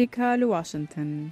ئەمریکا لە واشنگتن.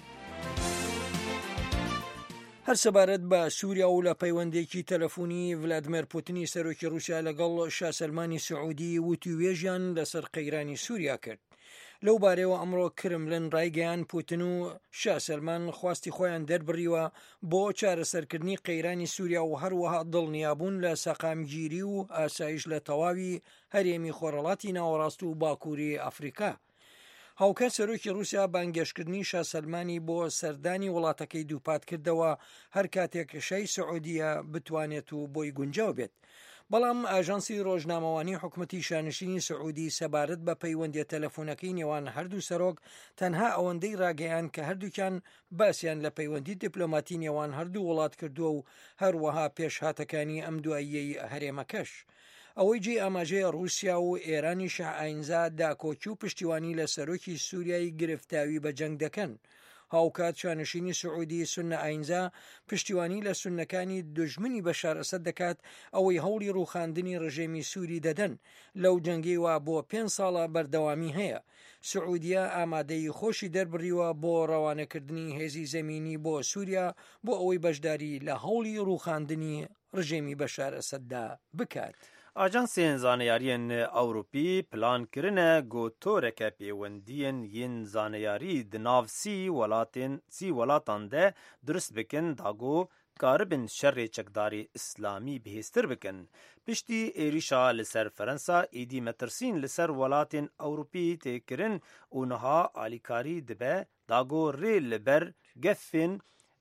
هەر سەبارەت بە سووریا و لە پەیوەندێکی تەلەفۆنی ڤلادیمیر پوتینی سەرۆکی رووسیا لەگەڵ شا سەلمانی سعودی وتوێژیان لەسەر قەیرانی سووریا کرد. لەو بارەوە ئەمڕۆ کرملن ڕایگەیان پوتین و شا سەلمان خواستی خۆیان دەربڕیوە بۆ چارەسەرکردنی قەیرانی سووریا و هەروەها دڵنیابوون لە سەقامگیری و ئاسایش لە تەواوی هەرێمی خۆرەڵاتی ناوەڕاست و باکووری ئەفریقا. هاوکە سەرۆکی رووسیا بانگێشکردنی شا سەلمانی بۆ سەردانی وڵاتەکەی دووپات کردەوە هەر کاتێک شای سعودیە بتوانێت و بۆی گونجاو بێت. بەڵام ئاژانسی ڕۆژنامەوانی حکومەتی شانشینی سعودی سەبارەت بە پەیوەندیە تەلەفۆنەکەی نێوان هەردوو سەرۆک تەنها ئەوەندەی ڕاگەیان کە هەردووکیان باسییان لە پەیوەندی دیپلۆماتی نێوان هەردوو وڵات کردووە و هەروەها پێشهاتەکانی ئەم دواییەی هەرێمەکەش. ئەوەی جێ ئاماژەیە رووسیا و ئێرانی شەعاینزا داکۆچی و پشتیوانی لە سەرۆکی سووریای گرفتاوی بە جەنگ دەکەن. هاوکات شانشینی سعودی سونە ئاینزا پشتیوانی لە سونەکانی دژمنی بەشار ئەسەد دەکات ئەوەی هەوڵی ڕووخاندنی ڕژێمی سووری دەدەن لەو جەنگەی وا بۆ 5 ساڵە بەردەوامی هەیە. سعودیە ئامادەی خۆشی دەربڕیوە بۆ ڕەوانەکردنی هێزی زەمینی بۆ سووریا بۆ ئەوەی بەشداری لە هەوڵی ڕووخاندنی ڕژێمی بەشار ئەسەددا بکات. ئاژانسێن زانیاریên ئەوروپی پلانکردنە گۆتۆرێکە پەیوەندیên yên زانیاری di nav sî welatan de durist bikin dago karibin şerê çekdarî İslamî bihêztir bikin. Piştî êrişa li ser Fransa êdî metirsîn li ser welatên Ewropî têkirin û niha alîkarî dibe dago rê li ber gefên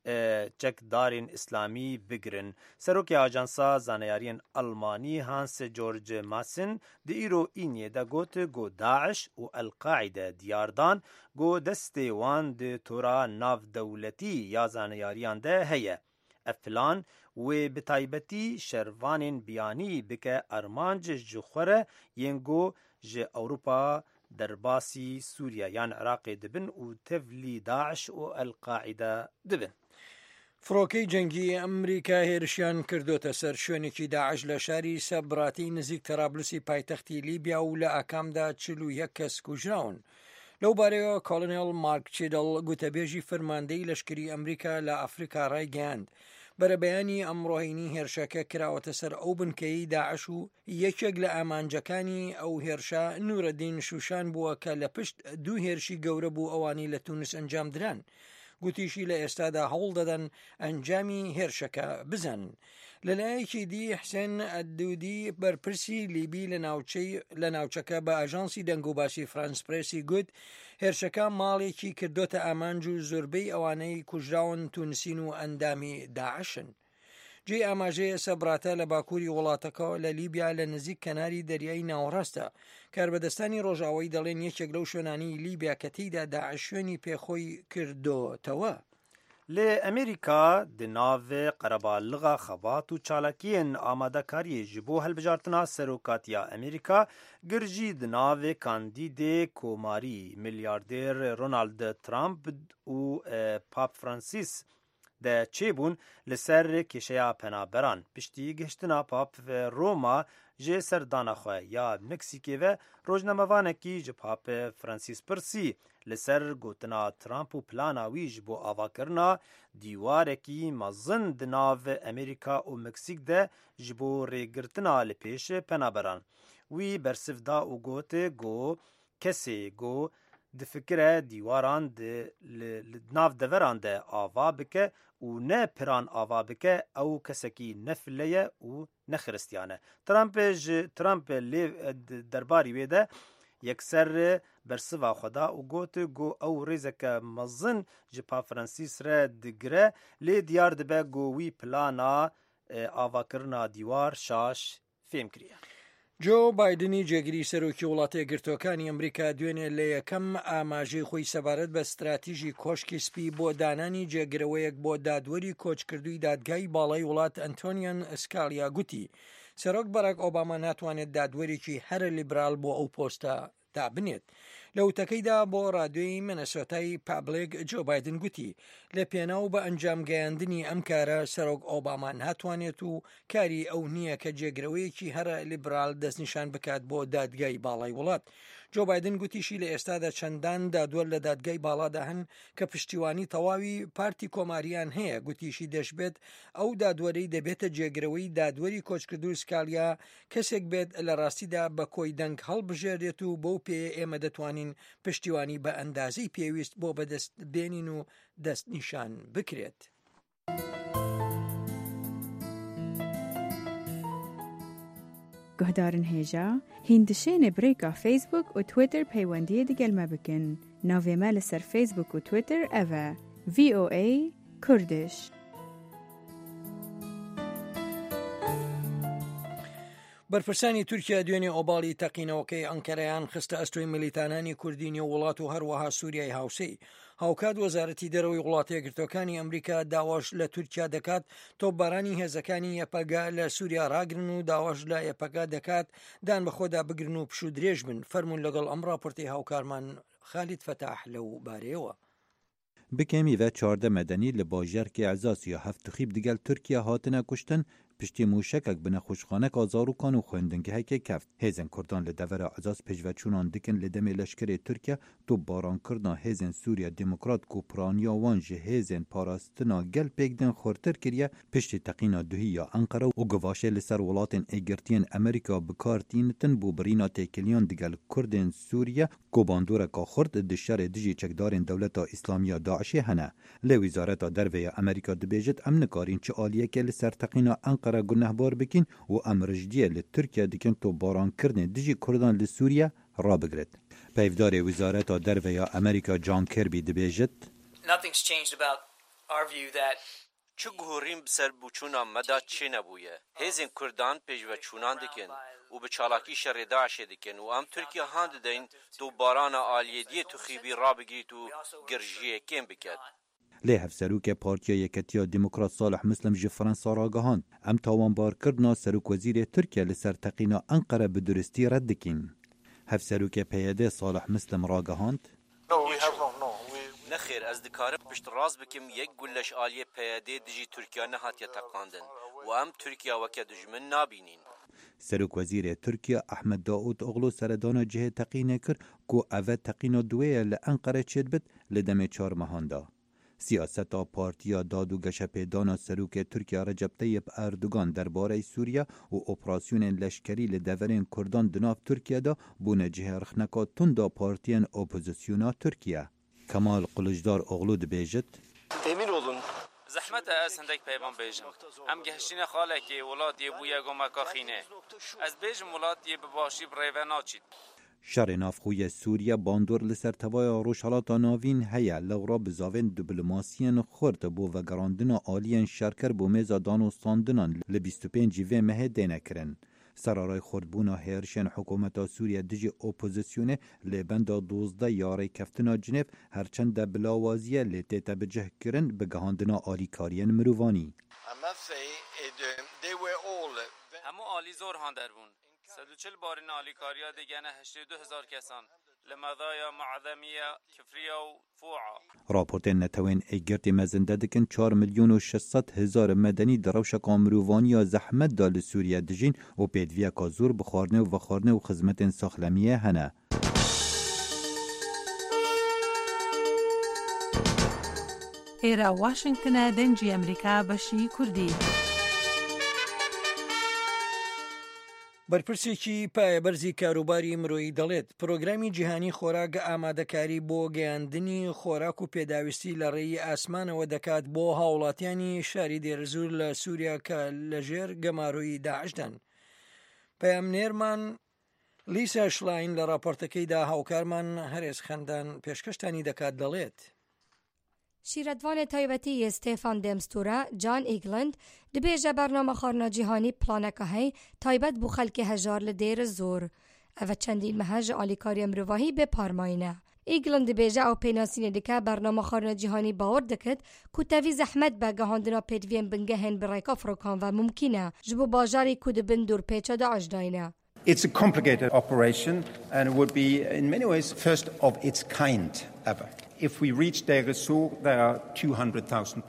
çekdarên İslamî bigirin. Serokê Ajansa Zaneyariyên Almanî Hans-Georg Maassen di îro Înyê de got Daesh û El-Qaîde diyar dan destê wan di tora navdewletî ya zaneyariyan de heye. Ev plan wê bi taybetî şervanên biyanî bike armanc ji xwe re yên got ji Ewropa derbasî Sûriya yan Iraqê dibin û tevlî Daesh û El-Qaîde dibin. فڕۆکەی جەنگی ئەمریکا هێرشیان کردوتە سەر شوێنێکی داعش لە شاری سەبراتی نزیک تەرابلوسی پایتەختی لیبیا و لە ئاکامدا 41 کەس کوژراون. لەو بارەوە کۆلۆنێل مارک چیدڵ گوتەبێژی فەرماندەی لەشکری ئەمریکا لە ئەفریقا ڕایگەیاند بەرەبەیانی ئەمڕۆهینی هێرشەکە کراوەتە سەر ئەو بنکەی داعش و یەکێک لە ئامانجەکانی ئەو هێرشە نورەدین شوشان بووە کە لە پشت دوو هێرشی گەورە بوو ئەوانی لە تونس ئەنجام دران. گوتیشی لە ئێستادا هەوڵ دەدەن ئەنجامی هێرشەکە بزانن. لەلایەکی دی حسێن ئەدودی بەرپرسی لیبی لە ناوچەکە بە ئاژانسی دەنگوباسی فرانس پرێسی گوت هێرشەکە ماڵێکی کردوتە ئامانج و زۆربەی ئەوانەی کوژراون تونسین و ئەندامی داعشن. جێ ئاماژەیە سەبراتە لە باکووری وڵاتەکە لە لیبیا لە نزیک کەناری دەریای ناوەڕاستە. کاربەدەستانی ڕۆژاوایی دەڵێن یەکێک لەو شوێنانی لیبیا کە تێیدا داعش شوێنی پێخۆی کردوتەوە. لێ ئەمریکا di navê qerebaliğa xebat û çalakiyên amadekariyê ji bo helbijartina serokatiya Amerîka gir jî di navê kandîdê komarî milyardêr Donald Trump û Pap Francis de çêbûn li ser kêşeya penaberan. Piştî gihiştina Pap ve Roma ji serdana xwe ya Meksîkê ve rojnamevanekî ji Papê Francis pirsî li ser gotina Trump û plana wî ji bo avakirina dîwarekî mezin di nav Amerîka û Meksîk de ji bo rêgirtina li pêş penaberan. Wî bersiv da û gote kesê difikire dîwaran li nav deveran de ava bike û ne piran ava bike ew kesekî ne file ye û ne xiristiyan e. Trump lê derbarî wê de yekser bersiva xwe da û got ew rêzeke mezin ji Pap Francis re digire lê diyar dibe wî plana avakirina dîwar şaş fêm kiriye. جۆ بایدنی جێگیری سەرۆکی وڵاتە یەکگرتووەکانی ئەمریکا دوێنێ لە یەکەم ئاماژەی خۆی سەبارەت بە استراتیژی کۆشکی سپی بۆ دانانی جێگرەوەیەک بۆ دادوەری کۆچکردووی دادگای باڵای وڵات ئەنتۆنیۆن ئەسکالیا گوتی سەرۆک باراک ئۆباما ناتوانێت دادوەرێکی هەرە لیبرال بۆ ئەو پۆستە دابنێت. لە وتەکەیدا بۆ ڕادیۆی مینەسۆتای پابلیک جۆ بایدن گوتی لە پێناو بە ئەنجام گەیاندنی ئەم کارە سەرۆک ئۆباما ناتوانێت و کاری ئەو نییە کە جێگرەوەیەکی هەرە لیبرال دەستنیشان بکات بۆ دادگای باڵای وڵات. جو بایدن گوتیشی لە ئێستادا چەندان دادوەر لە دادگای باڵادا هەن کە پشتیوانی تەواوی پارتی کۆماریان هەیە. گوتیشی دەشبێت ئەو دادوەرەی دەبێتە جێگرەوەی دادوەری کۆچکردو و سکالیا کەسێک بێت لە ڕاستیدا بە کۆی دەنگ هەڵبژێرێت و بەو پێ ئێمە دەتوانین پشتیوانی بە ئەندازەی پێویست بۆ بەدەست بێنین و دەست نیشان بکرێت. گهدارن هێژا هیندشێنە برێکا فیسبوک و تویتر پەیوەندیە دگەلمە بکن. ناوێمە لەسەر فیسبوک و تویتر ئەڤە VOA کوردش. بەرپرسانی تورکیا دوێنێ ئۆباڵی تەقینەوەکەی ئەنکەرەیان خستە ئەستۆی ملیتانانی کوردی نێو وڵات و هەروەها سووریای هاوسەی. هاوکات وەزارەتی دەرەوەی وڵاتە یەکگرتوەکانی ئەمریکا داواش لە تورکیا دەکات تۆپبارانی هێزەکانی یەپەگا لە سووریا ڕاگرن و داواش لە یەپەگا دەکات دان بەخۆدا بگرن و پشوو درێژ بن. فەرمون لەگەڵ ئەم راپۆرتی هاوکارمان خالید فتاح لەو بارەیەوە. بکەمی و 14 مەدەنی لە باژەرکی عەزاسیا هەفتخیب دیگەل تورکیا هاتنە کوشتن پشتی موشکک بنە خوشخانەک ئازاروکان و خوێندنگەهەکێ کەفت. هێزن کوردان لە دەڤەرە عەزاس پێشڤەچوونان دکن لە دەمێ لەشکرێ تورکیا تۆپبارانکردنا هێزن سووریا دموکرات و پرانیا وان ji hêzên parastina gel pêkdin xurtir kiriye piştî teqîna duhî ya Enqere û givaşê li ser welatên êgirtiyên Amerîka bikartînitin bû birîna têkiliyan digel Kurdên Sûriye ku bandoreka Xurd di şerê dijî çekdarên Dewleta İslamiya Daişê hene. Lê Wîzareta Derve ya Amerîka dibêjit em nikarîn çi aliyeke li ser teqîna Enqere gunehbar bikin û em rijdiyê li Tirkiye dikin topbarankirinê dijî Kurdan li Sûriye rabigirit. Peyvdarê Wîzareta Derve ya Amerîka John Kirby dibêjit Nothing's changed about our view that çi guhurîn bi ser bûçûna me da çê nebûye. Hêzên Kurdan pêşveçûnan dikin û bi çalakî şerê Daişê dikin û em Tirkiye han didin topbarana aliyediyê tuxîbî rabigirît û girjiyekên biket. Lê hevserûkê Partiya Yeketiya Demokrat Salih Muslim ji Fransa ragihand em tawanbarkirina Serokvezîrê Tirkiye li ser teqîna Enqere bi duristî red dikin. Hevserûkê PYD Salih Muslim ragihand Nexêr ez dikarim pişt rast bikim yek gulleş aliyê PYD dijî Tirkiye nehatiye teqandin û em Tirkiye weke dijmin nabînin. Serokvezîrê Tirkiye Ahmed Daûtoğlu seredana cihê teqînê kir ku ev teqîna duwê ye li Enqere çêdibit li demê çar mehan da. Siyaseta Partiya Dad û Geşepêdana Serokê Tirkiye Recep Tayyip Erdogan derbarê Sûriye û operasyonên leşkerî li deverên Kurdan di nav Tirkiye de bûne cihê rixneka tunda partiyên opozisyona Tirkiye. Kemal Kılıçdaroğlu dibêjit emin olun زحمت از هندک پیمان بیجم ام گهشتین خاله که ولات یه بویا گمکا خینه از بیجم ولات یه بباشی بریوه ناچید شر نافخوی سوریه باندور لسر توای روشالات ناوین هیا لورا بزاوین دیپلماسیان خورد بو وگراندن آلیان شرکر بو میزا دانوستاندنان ل 25 جیوه مه دینه کرن. سرارای خوردبونا هیرشن حکومتا سوریه دیجی اپوزیسیونه لبندا 12 یاری کفتنا جنیف هرچند بلاوازیه لیتیتا بجه کرن بگهاندنا آلیکارین مروانی. همو آلی زور هاندر بون 140 بارین آلیکاریا دیگنه 82,000 کسان لمضايا معظمية كفرية وفوعة. راپورتین نتوین ایگرتی مزنده دکن 4,600,000 مدنی دروشک مروانی زحمت دال سوریه دجین و پیدویا کازور بخارنه و وخارنه و خدمت ساخلمیه هنه. ئێرە واشنگتنە دەنجی ئەمریکا بەشی کوردی. بەرپرسێکی پایەبەرزی کاروباری مرۆیی دەڵێت پرۆگرامی جیهانی خۆراک ئامادەکاری بۆ گەیاندنی خۆراک و پێداویستی لە ڕێی ئاسمانەوە دەکات بۆ هاوڵاتیانی شاری دێرەزور لە سووریا کە لەژێر گەماروی داعشدان. پەیامنێرمان لیسا شلاین لە راپۆرتەکەیدا هاوکارمان هەرێز خەندان پێشکەشتانی دەکات دەڵێت. شیردوان تایبەتی ستێفان دێمستورە جان ئیگلند دبێژە بەرنامە خواردنە جیهانی پلانەکە هەی تایبەت بوو خەلکی هەژار لە دێرە زۆر. ئەvە چەندین مەهە ji alîkariya mirovahî bêparmayîne. ئیگلند dibêje ew pênasînê dike bername xwarinê cîhanî bawer dikit ku tevî zehmet be gihandina pêdiviyên bingehên bi rêka firokan ve mumkîn e ji bo bajarê ku dibin dûrpêça Daeş dayîne. It's a complicated operation and it would be in many ways first of its kind ever. If we reach Deir ez-Zor, there are 200,000 people.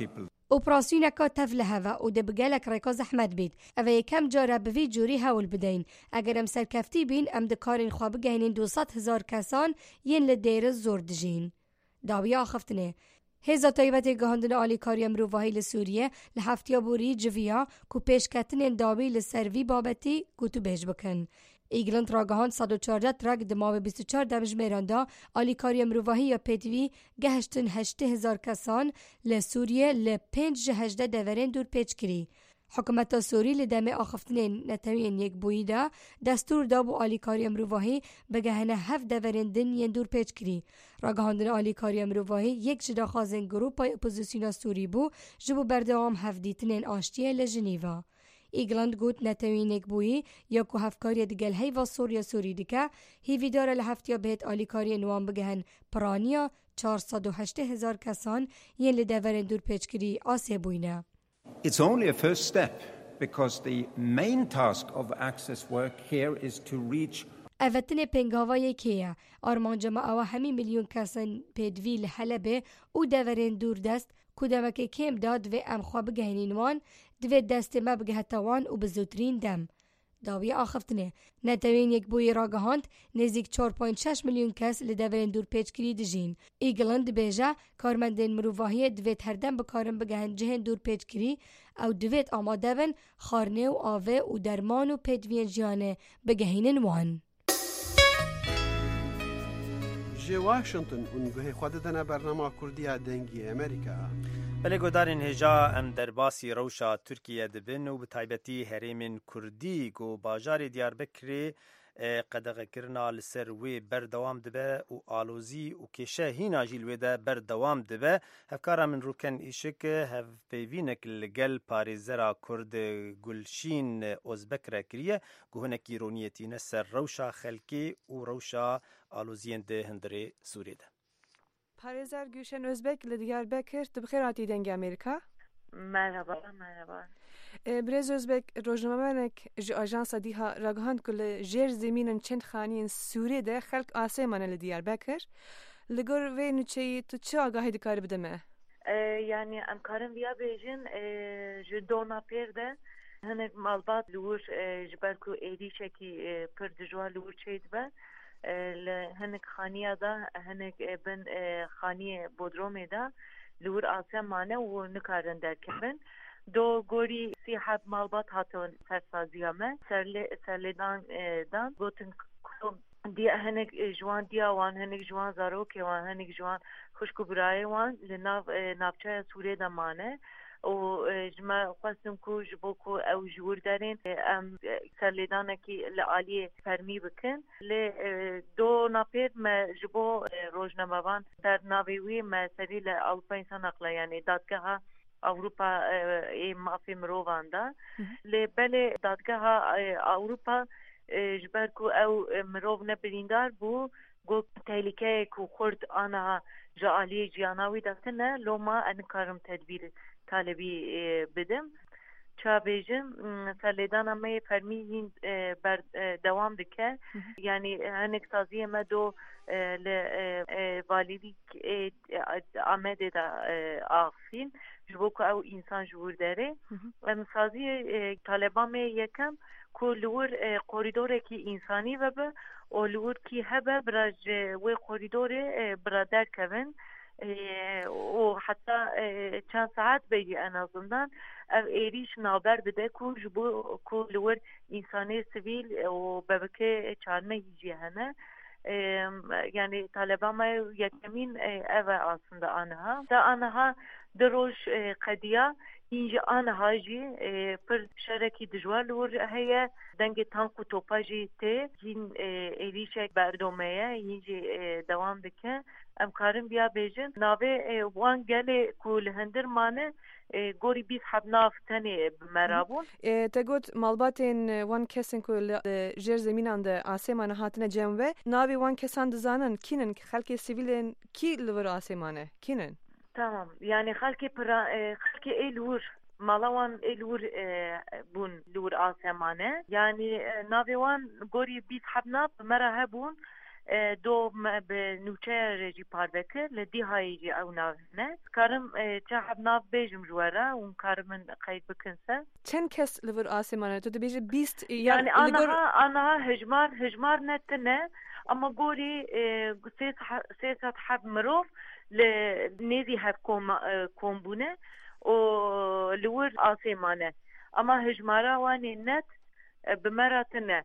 اپراسیونکا تفل هوا و ده بگلک ریکا زحمت بید. اوه یکم جاره بوی جوری هول بدین. اگر ام سرکفتی بین ام دکارین خواب گهینین 200,000 کسان ین لدیر زور دجین. داوی آخفتنه. هزا طایبت گهاندن آلیکاری مروفاهی لسوریه لحفتیا بوری جویا کو پیشکتن داوی لسروی بابتی گوتو بیج بکن. ایگلند را گهاند 114 ترک دماغ 24 دمج میراندا آلیکاری مروفاهی یا پیتوی گهشتن 8,000 کسان لسوریه ل5 18 دورین دور پیچ کری. حکومت سوری لدم آخفتن نتوین یک بویده دستور دابو آلیکاری مروفاهی بگهنه 7 دورین دن ین دور پیچ کری. را گهاندن آلیکاری مروفاهی یک جدا خازن گروپای اپوزیسیون سوری بو جبو بردوام 7 دیتنین آشتیه لجنیوا. ایگلند گوت نتوین یک بویی یا که هفکاری دیگل هیوا سوریا سوری دیگه هیوی داره لحفتیا بهت آلیکاری نوان بگهن پرانیا 408,000 کسان ین لدورین دور پیچ کری آسه بوینه. It's only a first step because the main task of Access work here is to reach اوتن پنگاوای کیه آرمان جماعه همی میلیون کسان پیدوی لحلبه او دورین دور دست کدامک کم داد و ام خواب گهینینوان دوی دست ما بگه توان و بزودرین دم. داوی آخفتنه نتوین یک بوی راگهاند نزدیک 4.6 میلیون کس لدورین دور پیچ کری دجین. ایگلند بیجا کارمندین مروفاهی دویت هر دم بکارن بگهن جهن دور پیچ کری او دویت آماده بن خارنه و آوه و درمان و پیدوین جیانه بگهینن وان. جی واشنطن اونگوه خود دنا برنامه کردی دنگی امریکا. بله گودارین هجا ام در باسی روشا ترکیه دبن و بتایبتی هرمین کردی گو باجار دیاربکری قدغه کرنا لسر وی بردوام دبه و آلوزی و کشه هینا جیلوی ده بردوام دبه هفکارا من روکن ایشک هف پیوینک لگل پاریزرا کرد گلشین ازبک را کریه گوهنکی رونیتی نسر روشا خلکی و روشا آلوزین ده هندره سوریه ده. پارێزار گوشن ئۆزبێک لە دیاربەکر tu بخێر هاتی دەنگی ئەمریکا. مرحبا. برێز ئۆزبێک ڕۆژنامەوانێک ji ئاژانسا دیها ڕاگەهاند ku li jêr zêmînên çend xaniyên Sûriyê de xelk asêmane li Diyarbekir. Li gor vê nûçeyê tu çi agahî dikarî bide me? Yani em karin viya bêjin ji donapêr de hinek malbat li wir ji ber ku êrîşekî pir dijwar li wir çê dibe لهنك خانية دا هنك بن خانية بودرومي دا لور آسيا مانه و نكارن در كبن دو گوری سی حب مالبات هاتون سرسازیه ما سرلیدان دان گوتن دی هنگ جوان دیا وان هنگ جوان زارو که وان هنگ جوان خوشکو برای وان لنافچه سوریه دمانه و جمع خواستم کو جبو کو او جور دارین ام سرلیدانه کی لعالی فرمی بکن ل دو نپید ما جبو روزنامه‌وان در ناویوی ما سری ل اروپا انسان اقلا یعنی دادگاه اروپا مافی مرواندا ل بله دادگاه اروپا جبر کو او مرو نبریندار بو گو تهلیکه کو خورد آنها جعالی جیاناوی دستنه لوما انکارم تدبیر طالبی بدم چا بیجم سرلیدان ما فرمی بر دوام دکه یعنی هنک سازی ما دو والیدی آمده دا آخفین جبو که او انسان جور داره سازی طالبان ما یکم که لور قوریدوره که انسانی و به و لور که هبه برای و قوریدوره برادر کون و حتی چند ساعت بیدی انا زندان او ایریش نابر بده که جبو که لور انسانی سویل و ببکه چارمه هیجی هنه یعنی طالبان ما یکمین او آسنده آنها دروش قدیه اینجا آنها جی پر شرکی دجوار لور هیا دنگ تانک و توپا جی ته این ایریشک بردومه اینجا دوام دکه امکارم بیا بیجن ناوه وان گله کول هندر مانه گوری بیس حب ناف تنی مرابون تگوت مالباتین وان کسن کول جر زمینان ده آسمان هاتنه جمعه ناوی وان کسان دزانن کینن خلک سیویلن کی لور آسمانه کینن تمام يعني خلكي إلور مالوان إلور بون لور آسمانه يعني ناويوان قوري بيت حبنا مرة هبون دو به نوچه رجی پاردکر لدی هایی جی او ناوهنه کارم چه حب ناو بیجم جواره اون کارم من قید بکنسه چند کس لور آسمانه تو بیجه 20 یعنی آنها هجمار نتنه اما گوری 300 حب مروف لنیزی حب کم بونه و لور آسمانه اما هجماره وانی نت بمراتنه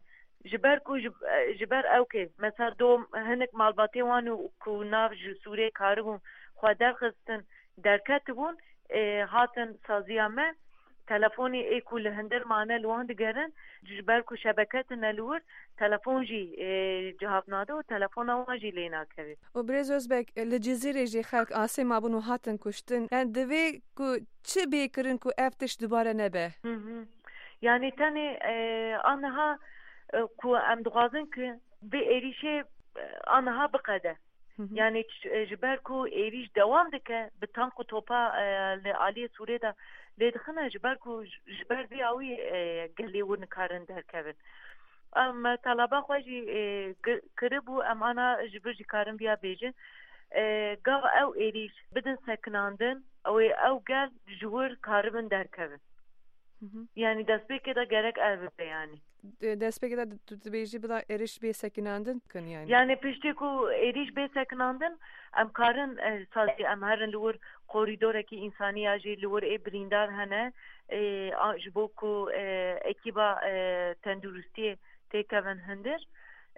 جبر اوكي مثلا دوم هنك مالباتي وانو كو ناف سوري كاربون خودر خستن دركتبون هاتن سازيامه تلفوني اي كل هندر معنا لوان دگرن جبر كو شبكتنا لور تلفون جي جهاب نادو تلفون واجي لينا كري وبرز أوزبك الجزيرة جي خلق آسم ابون و هاتن كشتن دوی كو چه بيكرن كو افتش دوباره نبه يعني تاني انها کو ام دغازن که به ایریشه آنها بقده یعنی جبر کو ایریش دوام دکه به تانک و توپا لعالی سوره دا لیدخنه جبر بیاوی گلی و نکارن در کبن ام طلبه خواهی کربو ام آنا جبر جی کارن بیا بیجن گاو او ایریش بدن سکناندن او گل جور کاربن در کبن yani despeke de gerek elbette yani. Despeke de tutbeji bila eriş be sekinandın kan yani. Yani pişti ku eriş be sekinandın am karın sazi am herin lur koridora ki insani aji lur brindar hane ajbo ku ekiba tendurusti tekaven hendir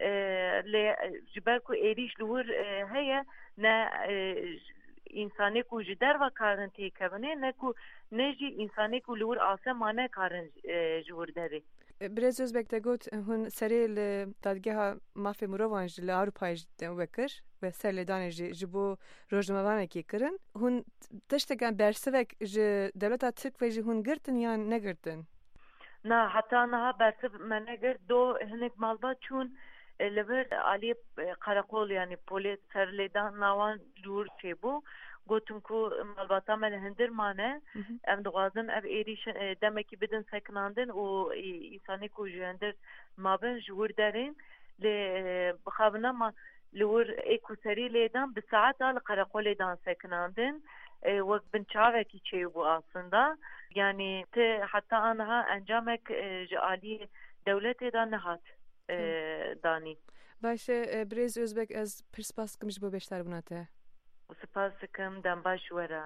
le jiber ku eriş lur heye ne insani ku jider ve karın tekavene ne ku نجی انسانی کو لور آسمانه کارن جور داره. برز özbek de got hun seri dadgeha mafya muravan jile Avrupa'yı vekir ve serle daneji jibo rojnamavane ki kirin hun tiştegan bersevek ji devleta Türk ve ji hun girtin yan ne girtin? Na hatta naha bersev menegir do hinek malba çun lever ali karakol yani polis serledan navan lur çebu گوتم کو مالباتا من هندر مانه ام دغازن اف ایریش دمکی بدن سکناندن و انسانی کو جندر مابن جور دارین ل بخابنا ما لور ايكو سري ليدان بساعات al قرقوليدان سکناندن وقت بنچاوكي چيبو aslında yani te hatta anha encamek jali devlete dan nehat dani باشه برز özbek az perspaskım jibo beşler bunate سپاسکم دم باش وره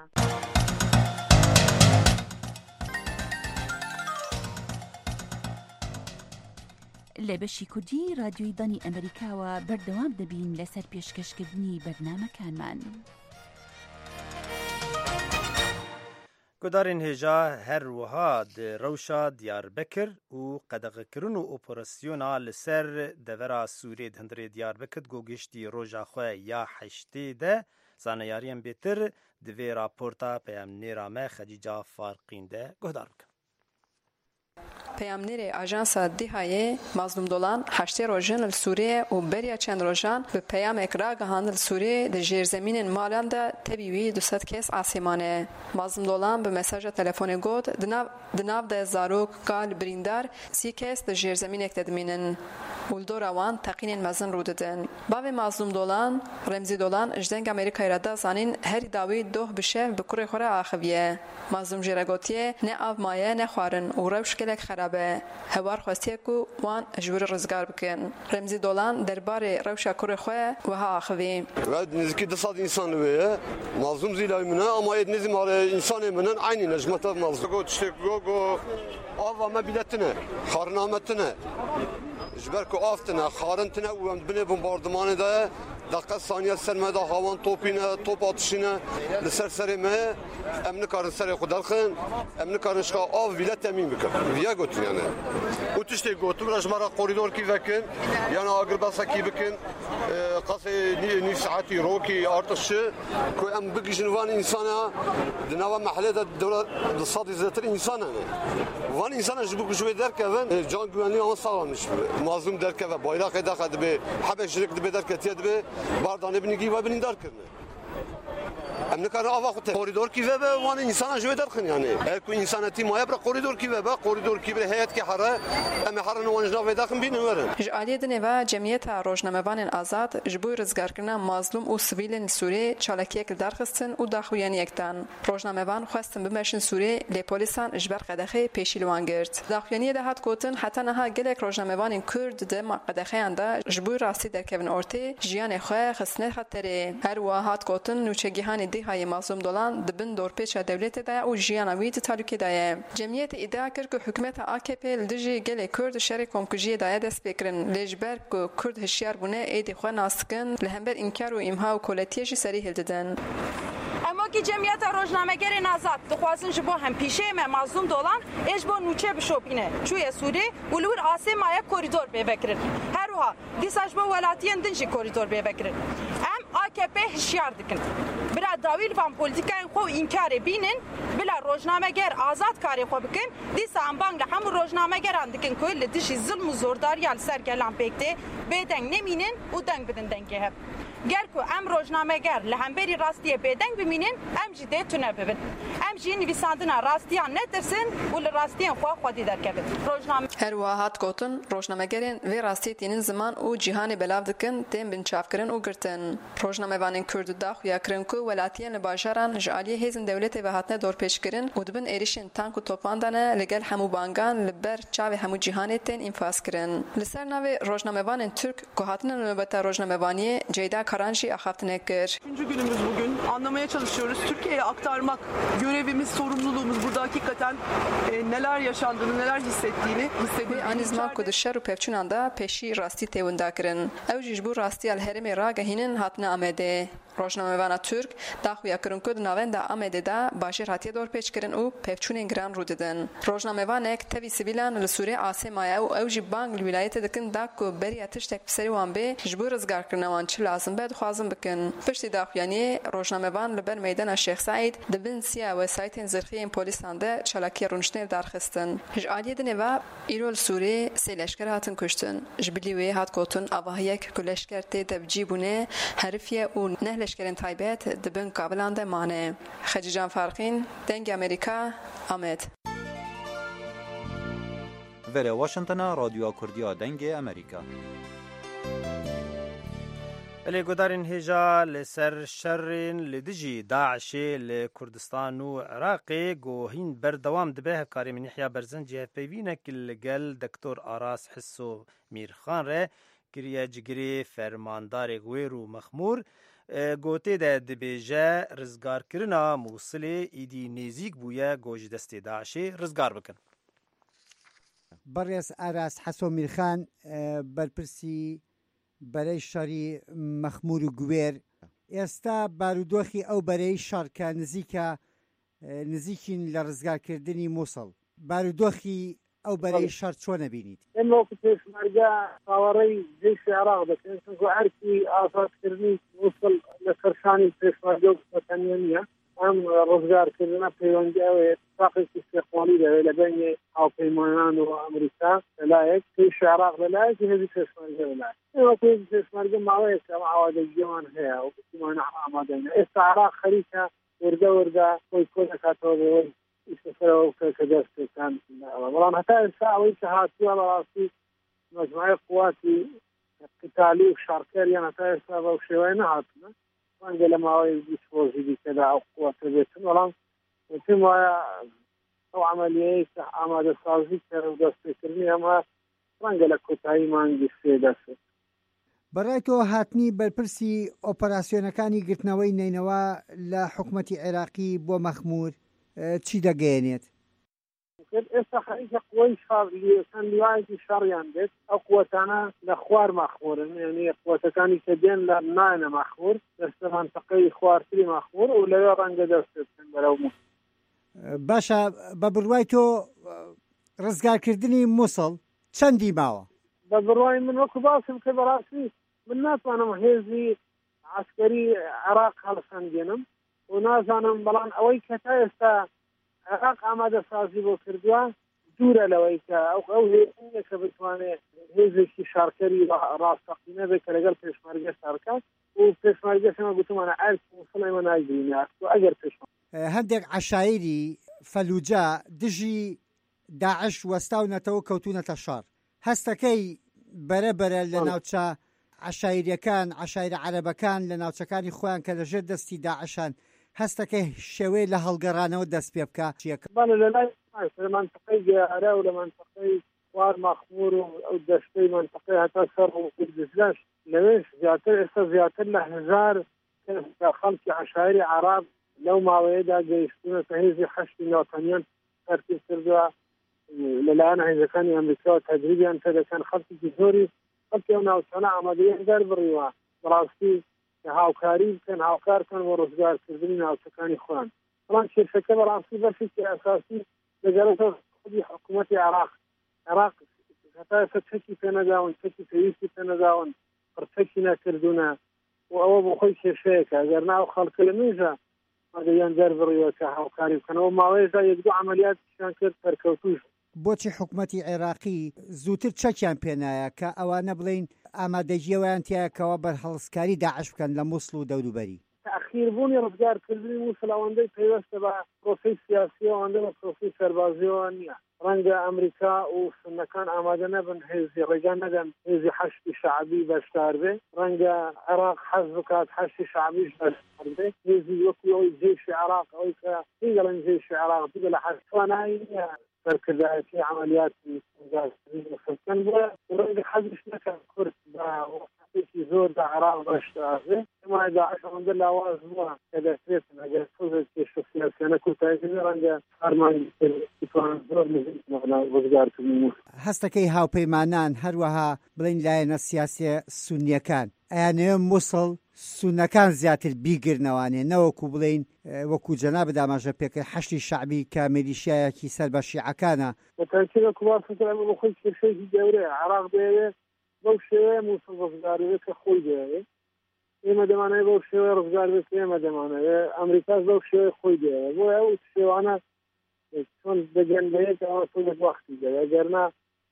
لە بەشی کوردی رادیۆی دانی ئەمریکاوە بەردەوام دەبین لەسەر پێشکەشکردنی بەرنامەکانمان. گدارین هێژا هەر وها ڕەوشا دیاربەکر و قەدەغەکردن و ئۆپۆراسیۆنا لەسەر دەڤەرا سوورێ هەندرێ دیاربەکرد گۆگەشتی ڕۆژا خۆ یا حەشتێ دە زانیاریان بێتر دوێ راپۆرتا پەیامنێرا me خەدیجا فارقین de guhdar bikin. Peyamnêrê Ajansa Dihayê mazlûm dolan heştê rojan li Sûriyê û beriya çend rojan bi peyamek ragihan li Sûriyê di jêrzemînên malan de tevî wî 200 kes asêmane. Mazlûm dolan bi mesaja telefonê got di nav de zarok, gal, birîndar 30 kes di jêrzemînek de dimînin. û li dora wan teqînên mezin rû didin. Bavê mazlûm dolan, Remzî Dolan ji deng Amerîkayê re da zanîn herî dawî doh bi şev bi kurê xwe re axiviye. Mazlûm jê re gotiye ne av maye ne xwarin û rewş gelek xerab e. Hewar xwestiye ku wan ji wir rizgar bikin. Remzî Dolan derbarê rewşa kurê xwe wiha axivî. Ve nizikî 200 insan li wê ye. Mazlûm zîlayê min e ama nizî malê insanê min in aynî ne ji me tev mazlûm. Got tiştê got ava me bîletine, xarina me tune. Ji ber ku av tune, xarin tune û em binê bombardimanê de دقیقه ثانیه سر ما دا هوان توپینه توپ آتشینه لسر سری ما ام نکارن سری خود دلخن ام نکارن شکا آو ویلت امین بکن ویا گوتن یعنی او تشتی گوتم راج مرا کوریدور کی وکن یعنی اگر بسا کی بکن قصه نی ساعتی روکی ارتش کو ام بگیجن وان انسانا دنوا محله دا دولت صاد زتر انسانه وان انسان جبو جوی در کون جان گوانی اون سالانش مازوم در کون بایراق داخل به حبش رک به در کتیه به باردانه بنگی و بنیدار کنه ام ام نکار آوا خود کوریدور کی و وان انسان جو درخن یعنی اكو انسانتی ما يبرا کوریدور کی و کوریدور کی به هيئت کی حره ام حره نوانجنا و داخل بین ورن جالی دنوا جمعیت روزنامه‌وان آزاد جبوی رزگارکردن مظلوم و سویلین سوریه چالکیک درخستن و داخویانی یکتان روزنامه‌وان خواستن بمشن سوریه لی پلیسان اجبار قدخه پیشیلوان گرد داخویانی ده هات کوتن حتی نه گلک روزنامه‌وان کرد ده ما قدخه انده جبوی راستی در کون اورتی جیان خواه خسنه خطره هر واحد کوتن نوچگیهانی ده های مظلوم دولان دبن دور پیش دولت ده و جیان وید تعلقی ده جمعیت ادعا کرد که حکومت AKP لدجی گل کرد شری کمکوجی ده دست بکرن لجبر که کرد هشیار بونه ایدی خواه ناسکن لهمبر انکار و امها و کولتیجی سری هلددن اما کی جمعیت روزنامه‌گر آزاد دخوازن جبو هم پیشه مظلوم دولان اج بو نوچه بشوپینه چوی سوری ولور آسه مایا کوریدور ببکرن هر وها دیساج بو ولاتین دنجی کوریدور ببکرن ام AKP هشیار دکن بلا داویل فام پولیتیکای خو انکار بینن بلا روزنامه‌گر آزاد کاری خو بکن دیسا ام بانگ هم روزنامه‌گران دکن کل دشی ظلم و زورداری ال سرگلان پکته بدن نمینن و دنگ بدن دنگه هب گرکو ام روزنامه‌گر لهمبری راستی بدنگ بمینن ام جده تونه ببن ام جی نویساندنا راستیان نترسن ول راستیان خو دی درکبن روزنامه هر واحد گوتن روزنامه‌گرین و راستی تین زمان و جهان بلاو دکن تیم بنچافکرن و گرتن روزنامه‌وان کرد دا خویا کرن کو ولاتیان باجاران جالی هزن دولت و هاتنه دور پیشکرین و دبن ایریشن تانک و توپاندانه لگل همو بانگان لبر چاو همو جهان تین انفاس کرن لسر ناو روزنامه‌وان ترک کو هاتنه نوبت روزنامه‌وانی جیدا Karanji ahaftine kır. 3. günümüz bugün. Anlamaya çalışıyoruz. Türkiye'ye aktarmak görevimiz, sorumluluğumuz burada hakikaten neler yaşandığını, neler hissettiğini hissediyoruz. Anizma kuduşar u pevçunanda peşi rasti tevunda kırın. Ev jijbu rasti al herime ragahinin hatne amede. روزنامه‌وان ترک داخویا کرن کد ناوند آمده دا باشی راتی دور پیش کرن او پفچونین گران رو دادن روزنامه‌وان یک تبی سیویلان لسوری آسمایا او اوجی بانگ الولایت دکن دا کو بری اتش تک بسری وان به جبور رزگار کرنوان چه لازم بد خوازم بکن پشتی داخویانی روزنامه‌وان لبر میدان شیخ سعید دبن سیا و سایتین زرخی پلیسانده چلاکی رونشنر درخستن جالی دنوا ایرول سوری سیلشکراتن کشتن جبلیوی هات کوتن آواهیک کلشکر ته دبجیبونه حرفیه او نه لشکرین تایبت دبن کابلان ده مانه خجیجان فارقین دنگ امریکا آمد ولی واشنطن رادیو کردیا دنگ امریکا الی گودارین هجا لسر شرین لدجی داعش لکردستان و عراق گوهین بردوام دبه کاری من یحیی برزن جهت پیوینه کل گل دکتور آراس حسو میرخان ره گریه جگری فرماندار غویرو مخمور گوته ده دبیجه رزگار کرنا موصل ایدی نزیک بویا گوش دست داعشی رزگار بکن بریس آراس حسو میرخان برپرسی برای شاری مخمور و گویر استا بارودوخی او برای شارکه نزیکین لرزگار کردنی موصل بارودوخی او برای شار چونه بینید این وقت پیشمرگه قواری جیش عراق بکن چونکو ارکی آساد کردنی موصل لسرشانی پیشمرگه وطنیانیه هم رزگار کردن پیوندی او اتفاقی استقلالی ده لبین هاوپیمانان و امریکا لایک پیش عراق لایک هذه پیشمرگه لایک این وقت پیشمرگه ماوی که عواده جوان هیا و بسیمان آماده نه است عراق خریکه ورده کوی کاتو به استفاده كدرس كان والله حتى الساعة هاتوا على راسي مجموعة قواتي قتالية وشاركية حتى الساعة وشوينا هاتنا وانجل ما يسوي كذا أو قوات بيتنا والله ثم أو عملية عمل صازي كانوا دستكرني أما وانجل كتاي ما عندي سيدة برای تو هاتنی برپرسی ئۆپەراسیۆنەکانی گرتنەوەی نینەوە لە حکومەتی عێراقی بۆ مەخمور چی دەگەیەنێت؟ ئێستا خەریکە قوەی شار لیوایەکی شەڕیان بێت ئەو قووەتانە لە خوار مەخمورن یعنی قووەتەکانی کە دێن لە نایەنە مەخمور دەستە مەنتەقەی خوارتری مەخمور و لەوێ ڕەنگە دەست بکەن بەرەو باشە بە بڕوای تۆ ڕزگارکردنی مووسڵ چەندی ماوە؟ بە بڕوای من وەکو باسم کە بەڕاستی من ناتوانم هێزی عسکەری عێراق هەڵسەنگێنم و نازانم بەڵام ئەوەی کە تا ئێستا عێراق ئامادەسازی بۆ کردووە دوورە لەوەی کە ئەو هێزیە کە بتوانێت هێزێکی شارکەری ڕاستەقینە بێت کە لەگەڵ پێشمەرگە سەرکات و پێشمەرگەشەمە گوتمانە ئەرکی مووسڵێمە ناگرینە و ئەگەر پێشمە هەندێک عەشایری فەلوجە دژی داعش وەستاونەتەوە کەوتونەتە شار هەستەکەی بەرەبەرە لە ناوچە عەشایریەکان عەشایر عەرەبەکان لە ناوچەکانی خۆیان کە لەژێر دەستی داعشان هەستەکەی شێوەیە لە هەڵگەڕانەوە دەست پێ بکە لە لای منطقەی گیارە و لە منطقەی خوار مەخمور و ئەو دەشتەی منطقەی هەتا سەر و کوردستان لەوێش زیاتر ئێستا زیاتر لە 1000 خەڵکی عەشایری عەرەب لەو ماوەیەدا گەیشتونەتە هێزی حەشتی ناوتانیان تەرتیب کردووە لەلایەن هێزەکانی ئەمریکا و تەدریبیان پێ دەکەن خەڵکی زۆری خەڵکی ئەو ناوچانە ئامادەیان دەربڕیوە بەڕاستی کە هاوکاری بکەن هاوکارکەن بۆ ڕزگارکردنی ناوچەکانی خۆیان بەڵام کێشەکە بەڕاستی بەشێکی ئەساسی لەگەڵێتە خودی حکوومەتی عێراق هەتا ئێستا چەکی پێ نەداون چەکی پێویستی پێ نەداون پڕچەکی نەکردوونە و ئەوە بۆ خۆی کێشەیەکە ئەگەر ناو خەڵکە لە نوێژە ئامادەیان دەربڕیوە کە هاوکاری بکەنەوە ماوەیەدا یەک دوو عەمەلیاتیان کرد سەرکەوتوش بۆچی حکوومەتی عێراقی زووتر چەکیان پێنایە کە ئەوانە بڵین ئامادەجیەوەیان تایەکەوە بەرهەڵسکاری داعش بکەن لە مووسڵ و دەوروبەری تەخیربوونی ڕزگارکردنی مووسڵ ئەوەندەی پەیوەستە بە پرۆسەی سیاسی ئەوەندە بە پرۆسەی سەربازیەوە نییە ڕەنگە ئەمریکا و سنەکان ئامادە نەبن هێزی ڕێگان نەدەن هێزی حەشتی شەعبی بەشدار بێ ڕەنگە عێراق حەز بکات حەشتی شەعبیش بەشدار بێ هێزی وەکو ئەوەی جێشی عێراق ئەوەی کە هیگەڵەن جێشی عێراق دیگە لە حەشتوانایی نییە سەرکردایەتی عملیاتی سەرکەن بووە ڕەنگە حەزش نەکەن کورد بە وەختێکی زۆر لە عێراق بەشدار بێ ئەمە داعش ئەوەندە لاواز بووە کە دەکرێتن ئەگەر تۆزێک کێشە سیاسیانە کۆتاییکردنی ڕەنگە هەرمانی زۆر وەزگارکردن هەستەکەی هاوپەیمانان هەروەها بڵین لایەنە سیاسی سونیەکان ئەیانەیە مووسڵ سونەکان زیاتر بیگرنەوانێ نەوەکو بڵین وەکو جەناب داماژە پێکرد حەشتی شەعبی کە میلیشیایەکی سەر بە شیعەکانە بەتاکیدە کوباسەکە بۆ خۆی کێشەیەکی گەورەیە عێراق دەیەوێت بەو شێوەیە مووسڵ ڕزگارەوێت کە خۆی دەیەوێت ئێمە دەمانەوێت بەو شێوەیە ڕزگار بێت ئێمە دەمانەوێت ئەمریکاش بەو شێوەیە خۆی دەیەوێت بۆ ئەو شێوانە چۆن دەگەن بەیەک ئەوە تۆ وەختی دەوێت گەرنا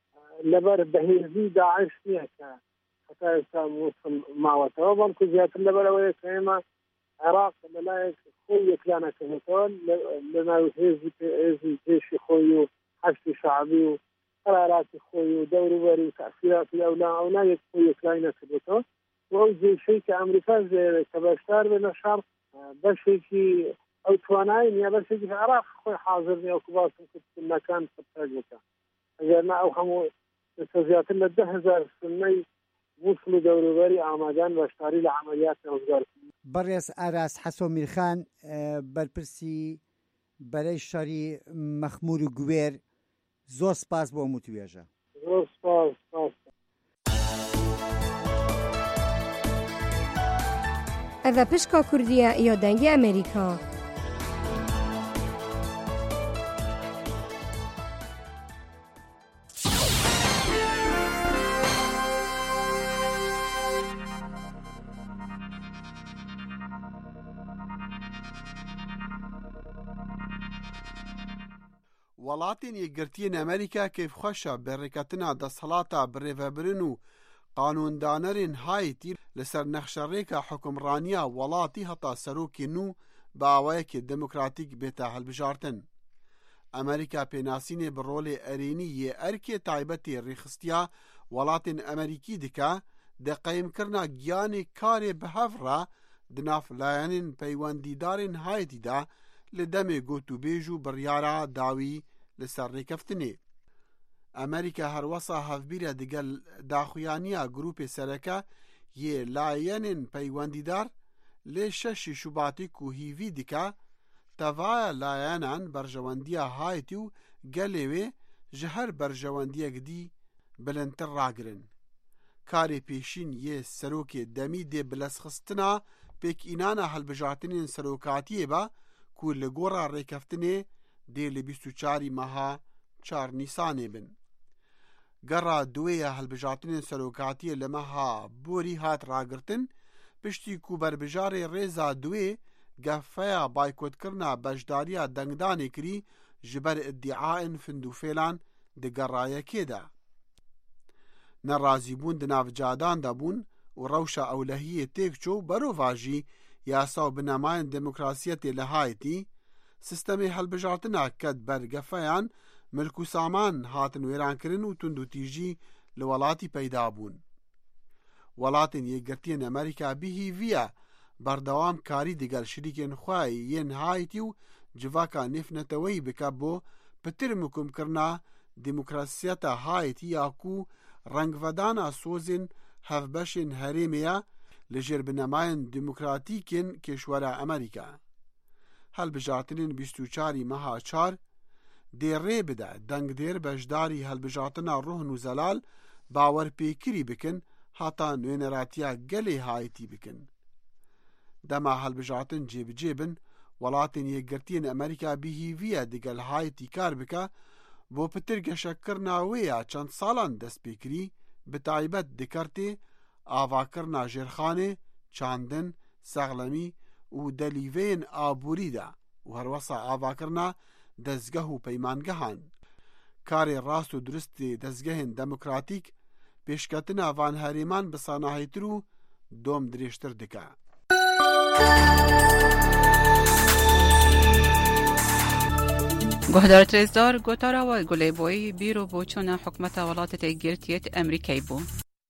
لەبەر بەهێزی داعش نییە کە هەتا ئێستا مووسڵ ماوەتەوە بەڵکو زیاتر لەبەرەوەیە کە ئێمە عێراق لەلایەک خۆی یەکلانەکەوێتەوە لە ناو هێزی جێشی خۆی و حەشتی شەعبی و قەراراتی خۆی و دەوروبەری و تەئسیراتی ئەولا یەک خۆی یەکلای نەکردێتەوە و ئەو جێشەی کە ئەمریکاش دەیەوێت کە بەشدار بێ لە شەڕ بەشێکی ئەو توانایی نییە بەشێکی عێراق خۆی حاضر نییە وەکو باسم کرد سونەکان پڕتەک بکە ئەگەرنا ئەو هەموو زیاتر لە 10,000 سنەی مووسڵ و دەوروبەری ئامادەن بەشداری لە عەمەلیات ڕزگارکردن بەڕێز ئاراس حەسۆ میرخان بەرپرسی بەرەی شەڕی مەخمور و گوێر زۆر سپاس بۆ موتوێژە زۆر سپاس ئەڤە پشکا کوردیە یا دەنگی ئەمریکا وڵاتین یەکگرتیین ئەمریکا کەیفخۆشە بەڕێکەتنا دەسەڵاتە بڕێڤەبرن و قانوندانەرین هایتی لەسەر نەخشەڕێکە حکومڕانیە وڵاتی هەتا سەرۆکی نو بە ئاوایەکی دموکراتیک بێتە هەڵبژارتن. ئەمریکا پێناسینێ بڕۆلێ ئەرێنی یێ ئەرکێ تایبەتی ڕێخستیا وڵاتین ئەمریکی دکە دەقەیمکردنا گیانی کارێ بەهەڤڕە دناف لایەنین پەیوەندیدارین هایتیدا لە دەمێ گوتوبێژ و بڕیارە داوی لەسەر ڕێکەفتنێ. ئەمریکا هەروەسا هەفبیرە دگەل داخویانیە گروپێ سەرەکە یێ لایەنین پەیوەندیدار لێ شەشی شوباتی و هیڤی دکە تەڤایە لایەنان بەرژەوەندیە هایتی و گەلێوێ ji her berjewendiyek dî bilindtir ragirin. Karê pêşîn yê serokê demî dê bilezxistina pêkînana hilbijartinên serokatiyê be ku li gora rêkeftinê dê li 24 meha 4 Nîsanê bin. Gera duwê ya hilbijartinên serokatiyê li meha borî hat ragirtin piştî ku berbijarê rêza duwê gefeya baykotkirina bejdariya dengdanê kirî ji ber iddiaên findûfêlan di gerayekê de. Nerazîbûn di navcadan de bûn و ڕەوشە ئەولەهیە تێکچۆ و بەرۆڤاژی یاسا و بنەمایان دموکراسیەتێ لە هایتی سیستەمی هەڵبژارتنا کەت بەرگەفەیان ملک و سامان هاتن وێرانکردن و توندوتیژی لە وڵاتی پەیدا بوون. وڵاتên یەکگرتیên ئەمریکا بihîviya berdewam karî digel şirîkên xwe yên haytî û civaka nêfneteweyî bike bo pitir mukûmkirina demokrasiyeta haytî ya ku rengvedana sozên hevbeşên herêmê ye li jêr binemayên demokratîkên kêşwera Emerîka. Helbijartinên 24 meha çar dê rê bide dengdêr beşdarî helbijartina ruhn û zelal bawerpêkirî bikin hata nûneratiya gelê haytî bikin. Dema helbijartin cêbicê bin, welatên yekgirtiyên Emerîka bihîviye digel haytî kar bike bo pitir geşekkirina wê ya çend salan destpêkirî bi taybet di kertê, avakirina jêrxanê, çandin, sexlemî û delîveyên aborî de û herwesa avakirina dezgeh û peymangehan. Karê rast û duristê dezgehên demokratîk pêşketina van herêman bi sanahîtir û dom dirêjtir dike. گهدارت رزدار گوتارا و گلی بوی بیرو بوچون حکمت ولات تگیرتیت امریکایی بو.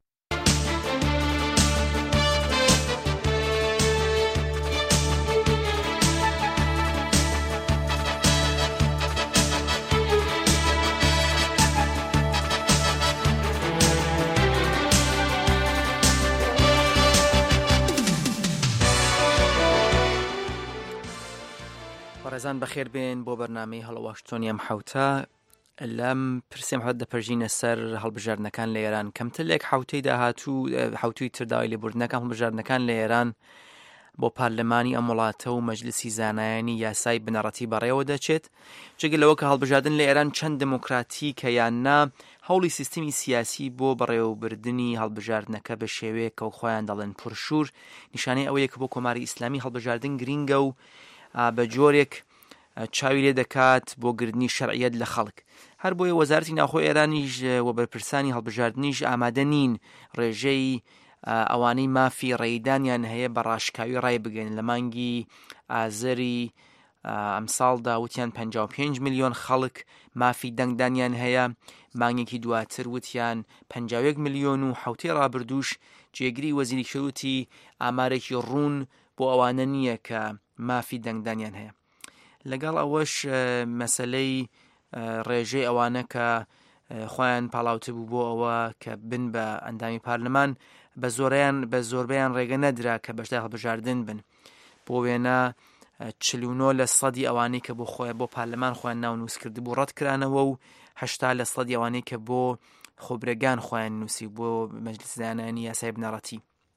ڕێزان بەخێر بێن بۆ بەرنامەی هەڵەواشتۆنی ئەم حوتە لەم پرسێم حەوت دەپەرژینە سەر هەڵبژاردنەکان لە ئێران کەمتر لێک حوتەی داهاتوو حوتوی ترداوی لێبوردنەکان هەڵبژاردنەکان لە ئێران بۆ پارلەمانی ئەم وڵاتە و مەجلیسی زانایانی یاسای بنەڕەتی بەڕێوە دەچێت جێگە لەوە کە هەڵبژاردن لە ئێران چەند دموکراتیکە یان نا هەوڵی سیستمی سیاسی بۆ بەڕێوەبردنی هەڵبژاردنەکە بە شێوەیە کە خۆیان دەڵێن پرشور نیشانەی ئەوەیە کە بۆ کۆماری ئیسلامی هەڵبژاردن گرینگە و بە جۆرێک چاوی لێ دەکات بۆ گرتنی شەرعیەت لە خەڵک. هەر بۆیە وەزارەتی ناوخۆی ئێرانیش و بەرپرسانی هەڵبژاردننیش ئامادە نین ڕێژەی ئەوانەی مافی ڕێیدانیان هەیە بە ڕاشکاوی ڕای بگەن. لە مانگی ئازەری ئەمساڵدا وتیان 55 میلیۆن خەڵک مافی دەنگدانیان هەیە، مانگێکی دواتر وتیان 51 میلیۆن و حوتەی ڕابردووش جێگری وەزیری کەوتی ئامارێکی ڕوون بۆ ئەوانە نییە کە مافی دەنگدانیان هەیە. لەگەڵ ئەوەش مەسلەی ڕێژەی ئەوانە کە خۆیان پاڵاوتە بوو بۆ ئەوە کە بن بە ئەندامی پارلەمان بە زۆربەیان ڕێگە نەدرا کە بەشدای هەڵبژاردن بن. بۆ وێنە 49% ئەوانەی کە بۆ خۆیان بۆ پارلەمان خۆیان ناونووس کردی بۆ ڕەت کرانەوە و 80% ئەوانەی کە بۆ خۆبرەگان خۆیان نووسی بۆ مەجلیس زانایانی یاسای بنەڕەتی.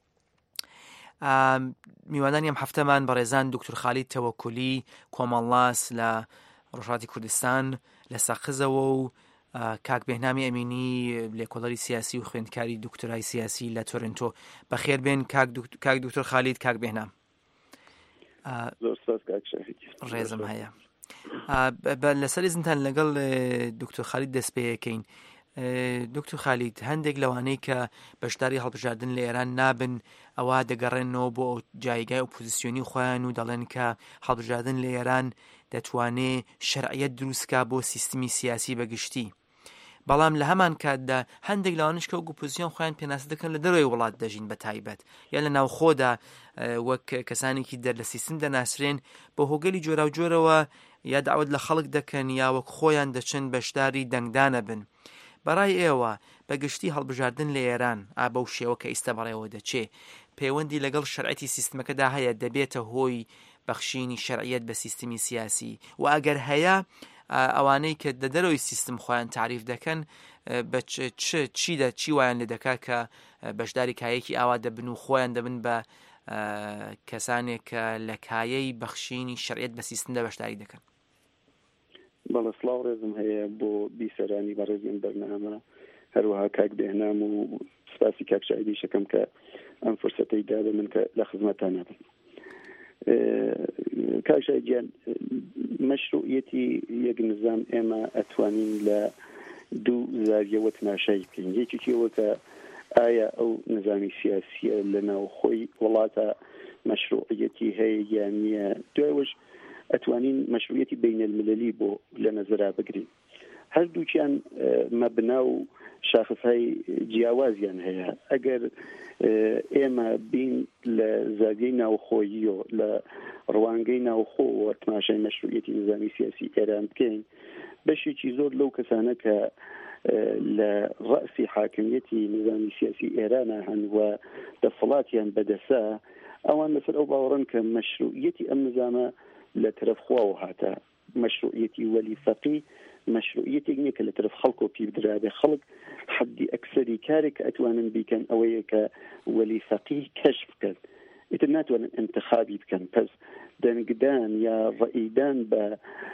میوانانی ئەم هەفتەمان بەڕێزان دکتۆر خالید تەوەکولی کۆمەڵاس لە ڕۆژهەڵاتی کوردستان لە سەقزەوە و کاک بێهنامی ئەمینی لێکۆڵەری سیاسی و خوێندکاری دکتۆرای سیاسی لە تۆرنتۆ. بەخێر بێن کاک دکتۆر خالید، کاک بێهنام. ڕێزم هەیە لەسەر زنتان لەگەڵ دکتۆر خالید دەست پێەکەین. دکتۆر خالید، هەندێک لەوانەی کە بەشداری هەڵبژاردن لە ئێران نابن ئەوە دەگەڕێنەوە بۆ جایگای ئۆپۆزیسیۆنی خۆیان و دەڵێن کە هەڵبژاردن لە ئێران دەتوانێت شەرعیەت دروستکە بۆ سیستمی سیاسی بەگشتی. بەڵام لە هەمان کاتدا هەندێک لەوانش کە ئۆپۆزیسیۆن خۆیان پێناسی دەکەن لە دەروی وڵات دەژین بە تایبەت یان لە ناوخۆدا وەک کەسانێکی دەر لە سیستم دەناسرێن بە هۆگەلی جۆرا و جۆرەوە یا داوت لە خەڵک دەکەن یا وەک خۆیان دەچن بەشداری دەنگدانە بن. بەڕای ئێوە بەگشتی هەڵبژاردن لە ئێران ئابە و شێوە کە ئیستا بەڕێوە دەچێ پەیوەندی لەگەڵ شەرعەتی سیستمەکەدا هەیە دەبێتە هۆی بەخشینی شەرعیەت بە سیستمی سیاسی و ئەگەر هەیە ئەوانەی کە دەرەوەی سیستم خۆیان تعریف دەکەن بە چی وایان لێ دەکا کە بەشداری کایەکی ئاوا دەبن و خۆیان دەبن بە کەسانێک کە لە کایەی بەخشینی شەرعیەت بە سیستمدا بەشداری دەکەن. بەڵێ سڵاو ڕێزم هەیە بۆ بیسەرانی بەڕێزم بەرنامە هەروەها کاک بێهنام و سپاسی کاک شایدی شەکەم کە ئەم فرسەتەی دا بە من کە لە خزمەتان نەبم. کاک شایدیان مەشروعیەتی یەک نظام ئێمە ئەتوانین لە دوو زاویەوە تەماشای بکەین. یەکێکیەوە کە ئایا ئەو نظامی سیاسیە لە ناوخۆی وڵاتە مەشروعیەتی هەیە یان نییە. دوایەوەش ئەتوانین مەشروعیەتی بین المللی بۆ لە نەزەرا بگرین. هەردووکیان مەبنا و شاخصهای جیاوازیان هەیە. ئەگەر ئێمە بین لە زاویەی ناوخۆیی و لە ڕوانگەی ناوخۆ و تماشای مەشروعیەتی نظامی سیاسی ئێران بکەین، بەشێکی زۆر لەو کەسانە کە لە ڕأسی حاکمیەتی نظامی سیاسی ئێرانە هەن و دەسەڵاتیان بەدەسا، ئەوان لەسەر ئەو باوەڕن کە مەشروعیەتی ئەم نظامە لە تەرەف خواوە هاتە. مەشروعیەتی وەلی فەقی مەشروعیەتێک نییە کە لە تەرەف خەڵک و پێ بدرابێ. خەڵک حەدی ئەکسەری کارێک کە ئەتوانن بیکەن ئەوەیە کە وەلی فەقی کەشف بکەن، ئیتر ناتوانن انتخابی بکەن. پس دەنگدان یا ڕئیدان بە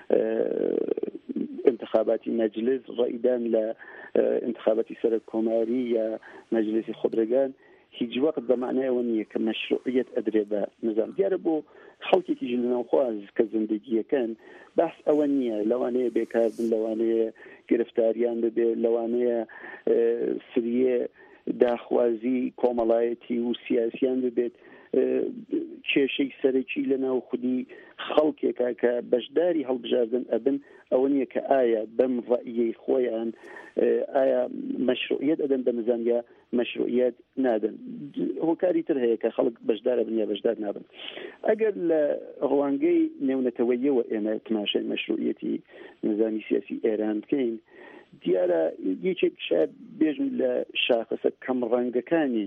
انتخاباتی مەجلس، ڕئیدان لە انتخاباتی سەرۆک کۆماری یا مەجلسی خودرەگان هیچ وەقت بە معنایەوە نییە کە مەشروعیەت ئەدرێ بە نظام. دیارە بۆ خەڵکێکی لەناوخواز کە زندگیەکەن بەس ئەوە نییە، لەوانەیە بێکار بن، لەوانەیە گرفتاریان ببێ، لەوانەیە سریە داخوازی کۆمەڵایەتی و سیاسیان ببێت. کێشەی سەرەکی لە ناو خودی خەڵکێکە کە بەشداری هەڵبژاردن ئەبن، ئەوە نییە کە ئایا بەم ڕەئیەی خۆیان ئایا مەشروعیەت ئەدەن بە نظام یا مەشروعیەت نادەن. هۆکاری تر هەیە کە خەڵک بەشدارە بن یا بەشدار نابن. ئەگەر لە ڕوانگەی نێونەتەوەییەوە ئێمە تماشای مەشروعیەتی نظامی سیاسی ئێران بکەین، دیارە یەکێک شاید بێژن لە شاخصە کەم ڕەنگەکانی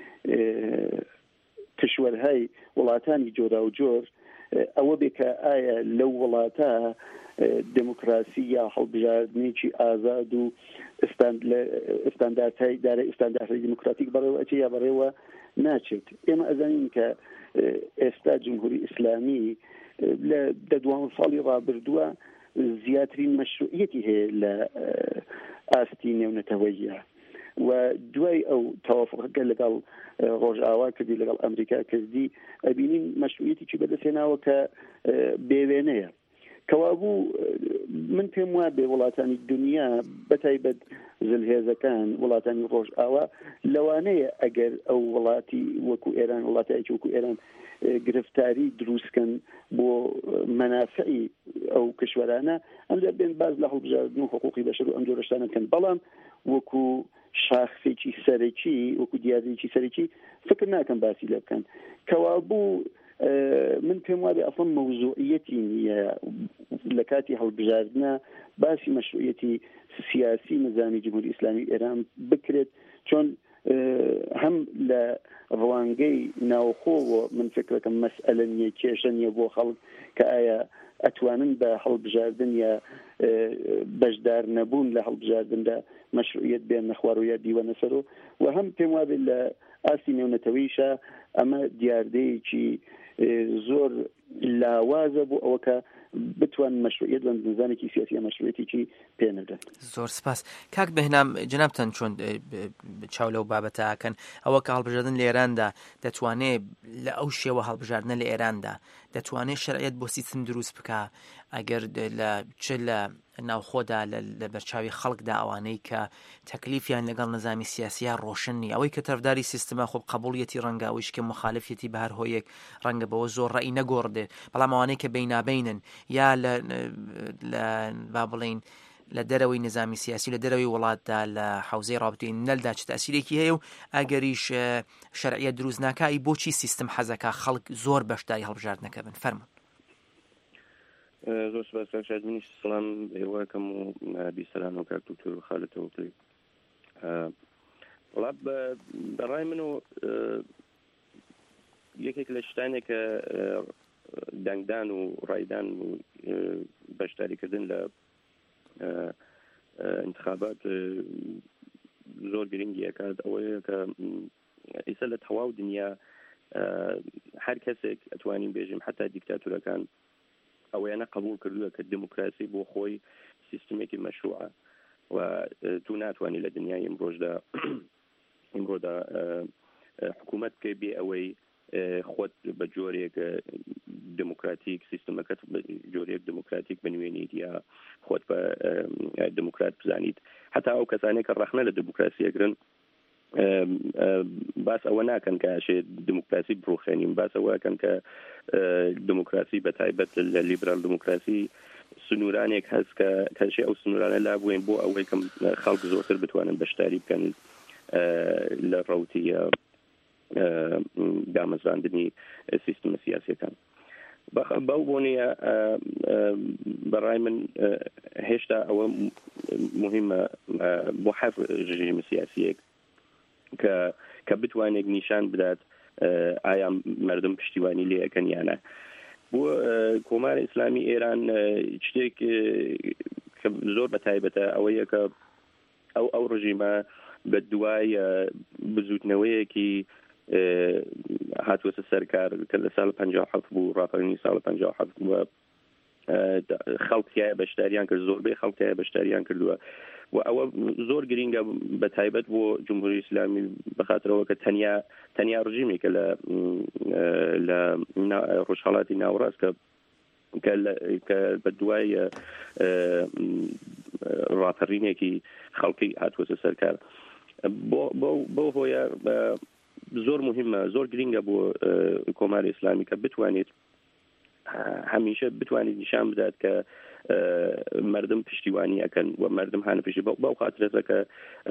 کشوەرهای وڵاتانی جۆرا و جۆر ئەوە بێ کە ئایا لەو وڵاتە دموکراسی یا هەڵبژاردنێکی ئازاد و ئستانداردهای دموکراتیک بەڕێوە ئەچێ یا بەڕێوە ناچێت. ئێمە ئەزانین کە ئێستا جمهوری ئیسلامی لە 12 ساڵی ڕابردووە زیاترین مەشروعیەتی هەیە لە ئاستی نێونەتەوەییە و دوای ئەو تەوافقەکە لەگەڵ ڕۆژئاوا کردی لەگەڵ ئەمریکا کردی، ئەبینین مەشروعیەتێکی بەدەستهێناوە کە بێوێنەیە. کەوابوو من پێم وایە بێ وڵاتانی دنیا بەتایبەت زلهێزەکان وڵاتانی ڕۆژئاوا لەوانەیە ئەگەر ئەو وڵاتی وەکو ئێران وڵاتایەکی وەکو ئێران گرفتاری دروستکەن بۆ مەنافعی ئەو کشوەرانە، ئەمجا بێن باز لە هەڵبژاردن و حقوقی بەشەر و ئەم جۆرە شتانە بکەن. بەڵام وەکو شاخصێکی سەرەکی، وەکو دیاریێکی سەرەکی فکر ناکەم باسی لێ بکەن. کەوابوو من پێم وایە ئەفڵم مەوزوعیەتی نییە لە کاتی هەڵبژاردنە باسی مەشروعیەتی سیاسی نظامی جمهوری ئیسلامی ئێران بکرێت، چۆن هەم لە ڕوانگەی ناوخۆوە من فکرەکەم مەسئلە نییە، کێشە نییە بۆ خەڵک کە ئایا ئەتوانن بە هەڵبژاردن یا بەشدار نەبوون لە هەڵبژاردندا مەشروعیەت بێن نەخوار و یا دیوەنە سەرۆ. و هەم پێم وابێ لە ئاستی نێونەتەوەییشە ئەمە دیاردەیەکی زۆر لاوازە بۆ ئەوە کە بتوان مەشروعیەت لە نظامێکی سیاسی مەشروعیەتێکی پێنەدەن. زۆر سپاس. کاک بەهنام جنابتان چۆن چاو لەو بابەتەکەن ئەوە کە هەڵبژاردن لە ئێراندا دەتوانێت لە ئەو شێوە هەڵبژاردنە لە ئێراندا دەتوانێت شەرعیەت بۆ سیستم دروست بکە ئەگەر چ لە ناوخۆدا لە بەرچاوی خەڵکدا ئەوانەی کە تەکلیفیان لەگەڵ نظامی سیاسیە ڕۆشن نیە، ئەوەی کە تەرفداری سیستمە خۆ قبوڵیەتی ڕەنگاویش کە مخالفەتی بە هەر هۆیەک ڕەنگە بەوە زۆر ڕێی نەگۆڕدێت، بەڵام ئەوانەی کە بینابینن یا لە با بڵین لە دەرەوەی نظامی سیاسی لە دەرەوەی وڵاتدا لە حوزەی ڕابطەی نەلدا چ تەسیرێکی هەیە و ئەگەریش شەرعیەت دروست ناکایی بۆچی سیستم حەزەکە خەڵک زۆر بەشداری هەڵبژاردنەکە بن؟ فەرمون. زۆر سپاس کاک شاد، منیش سڵام ئێوەکەم و بیسەران و کاک دکتۆر خالتەوە کڵی. وڵات بەڕای من و یەکێک لە شتانێک کە دەنگدان و ڕایدان و بەشداریکردن لە انتخابات زۆر گرنگی ئەکات ئەوەیە کە ئێستا لە تەواو دنیا هەر کەسێک ئەتوانین بێژیم حتا دیکتاتورەکان ئەوەیانە قبول کردووە کە دموکراسی بۆ خۆی سیستمێکی مەشروعە و تو ناتوانانی لە دنیای ئیمڕۆدا حکوومەت بکەی بێ ئەوەی خۆت بە جۆرێک دموکراتیک سیستمەکەت بە جۆرێک دموکراتیک بنوێنیت یا خۆت بە دموکرات بزانیت. حتا ئەو کەسانێک کە ڕەخنە لە دموکراسی ئەگرن باس ئەوە ناکەن کە ئاشێ دموکراسی بڕوخێنین، باس ئەوەکەن کە دموکراسی بەتایبەت لە لیبرال دموکراسی سنوورانێک هەست کە کەشێ ئەو سنوورانە لابووین بۆ ئەوەی کەم خەڵک زۆرتر بتوانن بەشداری بکەن لە ڕەوتی دامەزراندنی سیستەمە سیاسیەکان. بەو بۆنیە بەڕای من هێشتا ئەوە مهمە بۆ حەف ڕژیم سیاسیەک کە بتوانێت نیشان بدات ئایا مردم پشتیوانی لێ ئەەکەن یانە. بۆ کۆمارە ئیسلامی ئێران شتێک کە زۆر بەتایبەتە ئەوەیە کە ئەو ڕژیمە بە دوای بزوتنەوەیەکی هاتووەتە سەرکار کە لە ساڵ 57 بوو، ڕاپەرینی ساڵ 57 بووە، خەڵکیایە بەشداریان کرد، زۆربەی خەڵکیایە بەشداریان کردووە و ئەوە زۆر گرینگە بەتایبەت بۆ جمهوری ئیسلامی بەخاترەوە کە تەنیا ڕژیمێکە لە ڕۆژهەڵاتی ناوەڕاست کە بە دوای ڕاپەڕینێکی خەڵکی هاتووەتە سەرکار. بۆ هۆیە زۆر مهمە، زۆر گرینگە بۆ کۆماری ئیسلامی کە بتوانێت هەمیشە بتوانێت نیشان بدات کە مردم پشتیوانی ئەکەن و مردم هانە پشتی بەو خاترەتە کە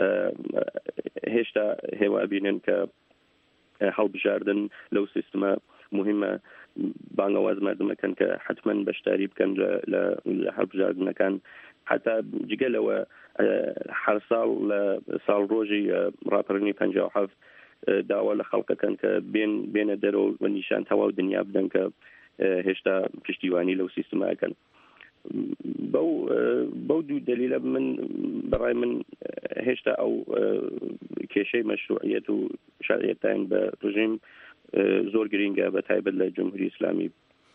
هێشتا هێوا بینن کە هەڵبژاردن لەو سیستەمە مهمە، بانگەواز مردمەکەن کە حتما بەشداری بکەن لە هەڵبژاردنەکان، حتا جگەلەوە هەر ساڵ لە ساڵ ڕۆژی ڕاپەڕینی 57 داوا لە خەڵکەکەن کە بێنە دەرەوە و نیشان تەواو دنیا بدەن کە هێشتا پشتیوانی لەو سیستەمەکەن. بەو دوو دلیلە من بەڕای من هێشتا ئەو کێشەی مەشروعیەت و شایەتین بە ڕژیم زۆر گرینگە بەتایبەت لە جمهوری ئیسلامی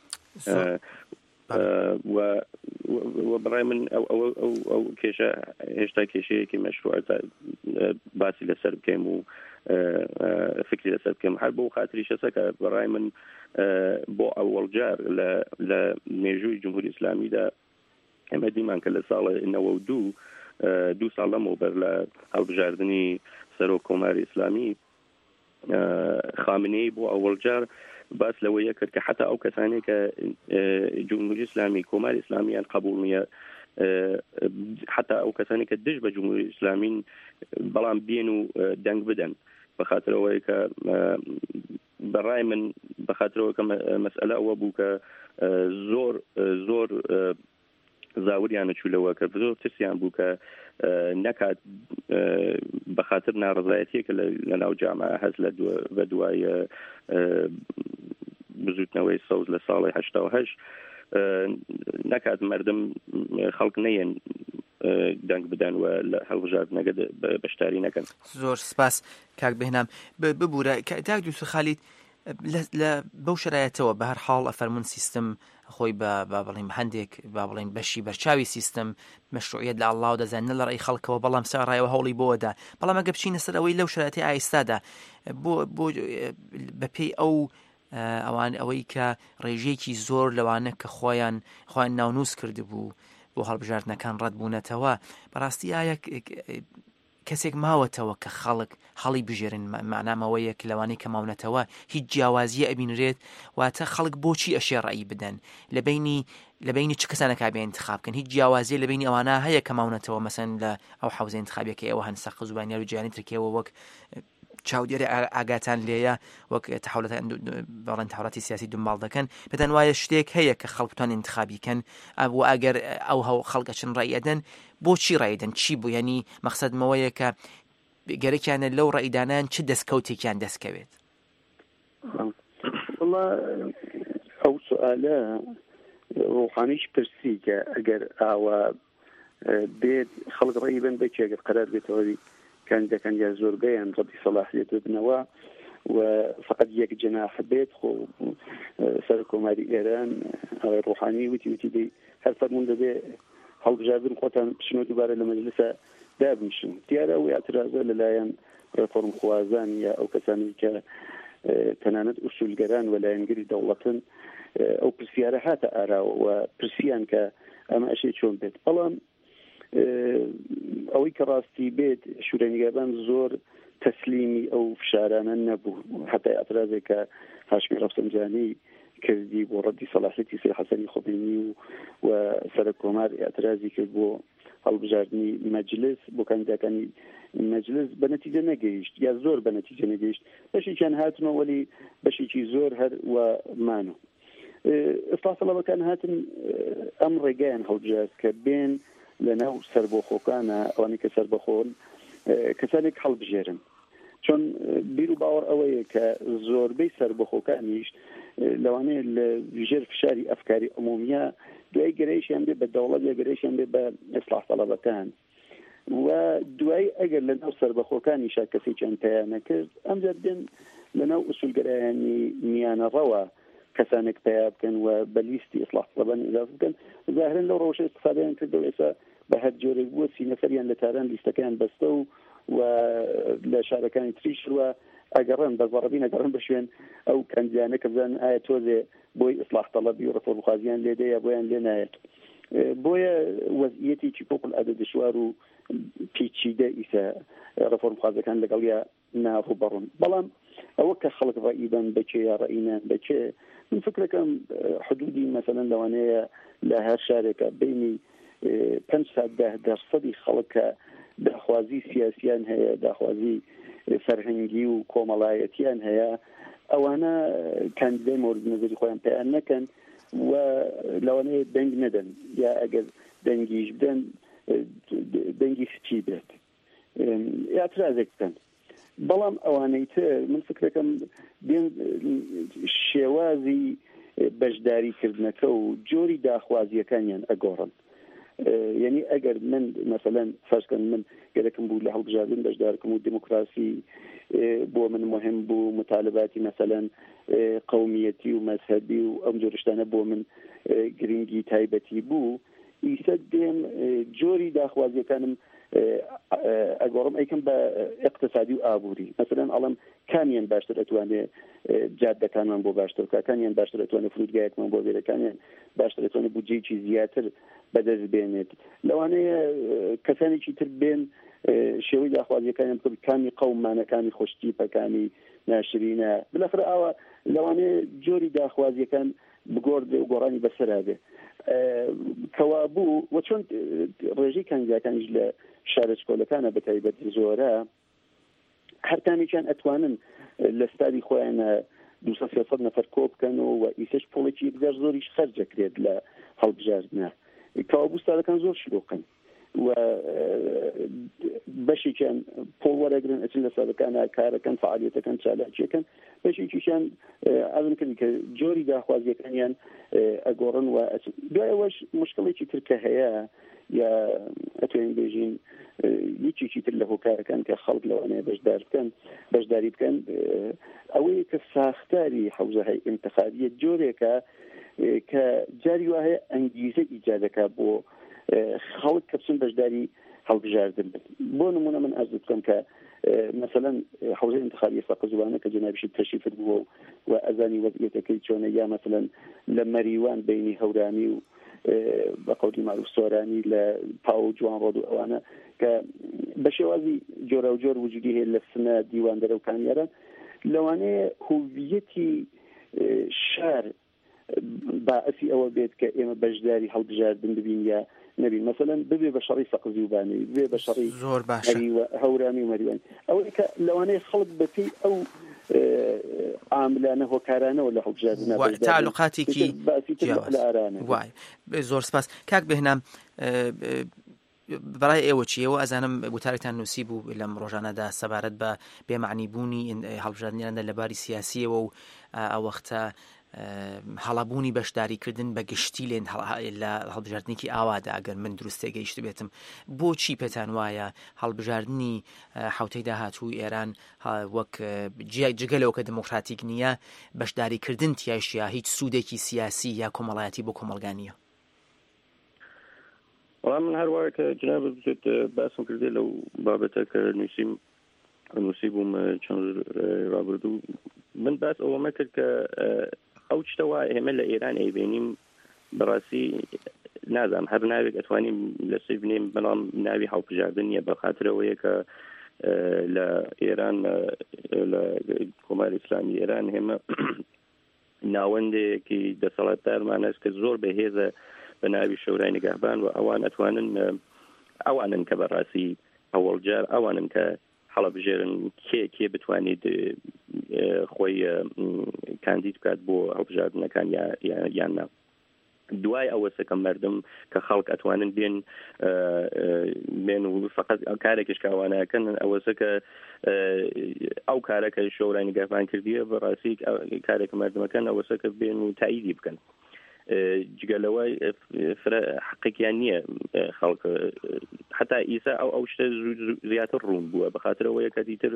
و بەڕای من ئەو کێشە هێشتا کێشەیەکی مەشروعە باسی لەسەر بکەیم و فکری لەسەر بکەم. هەر بۆ خاتری شەسە کە بەڕای من بۆ ئەوەڵ جار لە مێژووی جمهوری ئیسلامیدا ئێمە دیمان کە لە ساڵ 92 ساڵ لەمەوبەر لە هەڵبژاردننی سەرۆک کۆماری ئیسلامی خامنەی بۆ ئەوەڵ جار باس لەوەیە کرد کە حتا ئەو کەسانێک کە جمهوری ئیسلامی کۆماری ئیسلامیان قبول نییە، حتا ئەو کەسانی کە دژ بە جمهوری ئیسلامین بەڵام بێن و دەنگ بدەن، بەخاترەوەی کە بەڕای من بەخاترەوە کە مەسئلە ئەوە بوو کە زۆر زاوریانە چوولەوە کە زۆر ترسیان بوو کە نەکات بەخاتر ناڕزایەتیەکە لە ناو جامعە هەست بە دوای بزوتنەوەی سەوز لە ساڵی 88 نەکات مردم خەڵک نەیەن دەنگ بدەن و لە هەڵبژاردنەکە بەشداری نەکەن. زۆر سپاس کاک بهنام. ببوورە کاک دووسە خالید لە بەو شرایەتەوە بە هەر حاڵ ئەفەرمون سیستم خۆی بە بڵین هەندێک با بڵین بەشی بەرچاوی سیستم مەشروعیت لە ئەڵڵاو دەزانن لە ڕێی خەڵکەوە، بەڵام ساڕایەوە هەوڵی بۆدا، بەڵام ئەگە بچینە سەر ئەوەی لەو شرایەتی ئایستادا بۆ بەپێی ئەوان ئەوەی کە ڕێژەیەکی زۆر لەوانە کە خۆیان ناونووس کردبوو بۆ هەڵبژاردنەکان ڕەت بوونەتەوە، بەڕاستی ئایا کەسێک ماوەتەوە کە خەڵک هەڵی بژێرن معنامەوەیە کە لەوانەی کە ماونەتەوە هیچ جیاوازیە ئەبینرێت، واتە خەڵک بۆچی ئەشێ ڕێی بدەن لە بینی چ کەسانەکە بێ انتخاب بکەن؟ هیچ جیاوازیە لە بینی ئەوانە هەیە کە ماونەتەوە مەسەن لە ئەو حوزە انتخابیەکە ئێوە هەن سەق زوبانیار و جیهانی ترکیەوە وەک چاودێری ئاگاتان لێیە وەک بەڵێن تەحوڵاتی سیاسی دومباڵ دەکەن، بەتەن وایە شتێک هەیە کە خەڵکتان انتخابیکەن و ئەگەر ئەو خەڵکە چن ڕێیەدەن بۆچی ڕێیدەن؟ چی بوو؟ یعنی مەقسەدمەوەیە کە گەرەکیانە لەو ڕێیدانیان چ دەستکەوتێکیان دەستکەوێت؟ ئەو سوالە ڕوحانیش پرسی کە ئەگەر ئاوا بێت خەڵک ڕێی بن بێت ئەگەر قەرار بێتەوەی کاندیدەکان یا زۆربەیان ڕەتی سەلاحیەت ببنەوە و فقط یەک جەناح بێت، خۆ سەر کۆماری ئێران ئەوەی ڕوحانی وتی دەی هەر فەرموون دەبێ هەڵبژاردن خۆتان بچنەوە دووبارە لە مەجلسە دابنیشن. دیارە ئەو ئاعترازە لەلایەن ڕێفۆرم خوازان یا ئەو کەسانی کە تەنانەت ئوسولگەران و لایەنگری دەوڵەتن ئەو پرسیارە هاتە ئاراوە و پرسیان کە ئەمە ئەشەی چۆن بێت. بەڵام ئەوەی کە ڕاستی بێت شورای نیگهبان زۆر تەسلیمی ئەو فشارانە نەبوو حتا ئەترازێک کە هاشمی ڕەفسەنجانی کردی بۆ ڕەدی سەلاحەتی سێ حەسەنی خۆبینی و سەرۆک کۆمار ئەترازی کرد بۆ هەڵبژاردننی مەجلس بۆ کاندیداکانی مەجلس بە نەتیجە نەگەیشت یا زۆر بە نەتیجە نەگەیشت بەشێکیان هاتنەوە وەلی بەشێکی زۆر هەر ومانە ئێستا سەڵەبەکان هاتن ئەم ڕێگایان هەڵبژارد کە بێن لەناو سەربەخۆکانە ئەوانەی کە سەربەخۆن کەسانێک هەڵبژێرن چۆن بیر و باوەڕ ئەوەیە کە زۆربەی سەربەخۆکانیش لەوانەیە لە ژێر فشاری ئەفکاری عمومیە دوای گەرەیشیان بێ بە دەوڵەت یا گەرەیشیان بێ بە ئیسلاح تەڵەبەکان و دوای ئەگەر لەناو سەربەخۆکانیشا کەسێکیان پەیان نەکرد ئەمجار بێن لەناو ئوسولگەرایانی میانەڕەوە کەسانێک پیا بکەن و بە لیستی ئیسلاح تەڵەبانی ئیضافە بکەن ظاهرن لەو ڕەوشە استفادەیان کردەوە ئێستا بە هەر جۆرێک بووە 30 نەفەریان لە تاران لیستەکەیان بەستە و لە شارەکانی تریش وە ئەگەڕن بەزەڕەبی نەگەڕن بە شوێن ئەو کەندیانە کە بزانن ئایا تۆزێ بۆی ئیسلاح تەڵەبی و ڕەفۆربخوازیان لێدە یا بۆیان لێ نایەت بۆیە وەزعیەتێکی فوق العادە دشوار و پیچیدە ئیسا ڕەفۆربخوازەکان لەگەڵ یا ناڕوبەڕون بەڵام ئەوە کە خەڵک ڕائیبن بەچێ یا ڕائینان بەچێ من فکرەکەم حدودی مەسەلەن لەوانەیە لە هەر شارێکە بینی 5-10% خەڵکە داخوازی سیاسیان هەیە داخوازی فەرهەنگی و کۆمەڵایەتیان هەیە ئەوانە کاندیدای مورد نظری خۆیان پێیان نەکەن و لەوانەیە دەنگ نەدەن یا ئەگەر دەنگیش بدەن دەنگی سچی بێت ئاعترازێک بکەن بەڵام ئەوانەی تر من فکرەکەم بێن شێوازی بەشداریکردنەکە و جۆری داخوازیەکانیان ئەگۆڕن یعنی ئەگەر من مثلا فەرزکەن من گەرەکم بوو لە هەڵبژاردن بەشدارکەم و دموکراسی بۆ من مهم بوو مطالباتی مثلا قومیەتی و مەذهبی و ئەم جۆر شتانە بۆ من گرنگی تایبەتی بوو ئیسە دێم جۆری داخوازیەکانم ئەگۆڕم ئەیکەم بە اقتصادی و ئابووری مثلا ئەڵم کامیان باشتر ئەتوانێ جادەکانمان بۆ باشترکە کامیان باشتر ئەتوانێ فرودگایەکمان بۆ بێرەکانیان باشتر ئەتوانێ بودجەیەکی زیاتر بەدەست بێنێت لەوانەیە کەسانێکی تر بێن شێوەی داخوازیەکانیان بکە کامی قەومانەکانی خۆشتیپەکانی ناشرینە بلەفرە ئاوە لەوانەیە جۆری داخوازیەکان بگۆڕدێ و گۆڕانی بەسەرادێ کەوا بوو و چۆن ڕێژەی کاندیداکانیش لە شارە چکۆلەکانە بە تایبەت زۆرە هەرکانێکیان ئەتوانن لە ستادی خۆیانە 200 نەفەر کۆ بکەن و ئیسەش پۆڵێکی بزار زۆریش خەرجەکرێت لە هەڵبژاردنە کەوا بوو ستادەکان زۆر شلوقن و بەشێکیان پۆڵ وەرەگرن ئەچن لە سەرەکانە کارەکەن فعالیەتەکەن چالاکیەکەن بەشێکیشیان ئازم کردی کە جۆری داخوازیەکانیان ئەگۆڕن و دوای ئەوەش مشکڵێکی ترکە هەیە یا ئەتوانین بێژین یەکێکی تر لە هۆکارەکان کە خەڵک لەوانەیە بەشداری بکەن ئەوەیە کە ساختاری حوزەهای ئینتخابیە جۆرێکە کە جاری وایە ئەنگیزە ئیجادەکە بۆ خەڵک کە بچن بەشداری هەڵبژاردن بن بۆ نمونە من ئەرز بکەم کە مثلا حوزە انتخابی فقط زبانه که جنابش تشریف بوو و ازانی وضعیتەکەی چۆنە یا مثلا لە مەریوان بینی هەورانی و بەقەولی معروف سۆرانی لە پاو جوان ڕۆد و ئەوانە کە بە شێوازی جۆرە و جۆر وجودی هەیە لە سنە دیواندەرە و کامیاران لەوانەیە هویەتی شار باعثی ئەوە بێت کە ئێمە بەشداری هەڵبژاردن ببین یا نبین مثلا ببێ بە شەڕی سەقزی و بانەی ببێ بە شەڕی زۆر باشە هەورانی و مەریوان ئەوەی کە لەوانەیە خەڵک بەپێی ئەو عاملانە هۆکارانەوە لە هەڵبژاردنە تعلقاتێکی وای زۆر سپاس کاک بهێنام بەڕای ئێوە چی ئێوە ئەزانم وتارێکتان نووسی بوو لەم ڕۆژانەدا سەبارەت بە بێمعنیبوونی هەڵبژاردنیاندا لەباری سیاسیەوە و ئەوەختە هەڵەبوونی بەشداریکردن بە گشتی لێن لە هەڵبژاردنێکی ئاوادا ئەگەر من دروستێ گەیشت بێتم بۆچی پێتان وایە هەڵبژاردننی حوتەی داهاتوو ئێران وەک جگەلەوە کە دموکراتیک نییە بەشداریکردن تیاشیا هیچ سوودێکی سیاسی یا کۆمەڵایەتی بۆ کۆمەلگانیە وڵام من هەروەها کە جناب بزێت باسم کردێ لەو بابەتە کە نووسی بووم چەند ڕابردوو من باس ئەوەمە کرد کە ئەو شتەوە ئێمە لە ئێران ئەیبینیم بەڕاستی نازانم هەر ناوێک ئەتوانیم لەسەر بنێم بەڵام ناوی هەڵبژاردن نیە بە خاترەوەیە کە لە ئێران لە کۆماری ئیسلامی ئێران هێمە ناوەندێکی دەسەڵاتدارمانەست کە زۆر بەهێزە بە ناوی شەورای نگهبان و ئەوان ئەتوانن ئەوانن کە بەڕاستی ئەوەڵجار ئەوانن کە هەڵەبژێرن کێ بتوانێت خۆی کاندید بکات بۆ هەڵبژاردنەکان یان نا. دوای ئەوەسەکە مردم کە خەڵک ئەتوانن بێن و فقط کارێکش کاوانەکەن ئەوەسەکە ئەو کارەکە شۆڕای نگهبان کردیە بەڕاستی کارێک مردمەکەن ئەوەسەکە بێن و تاییدی بکەن. جگەلەوەی حقیقیان نییە خەڵک حتا ئیسا ئەو شتە زیاتر ڕوون بووە بەخاطرەوەی کە دیتر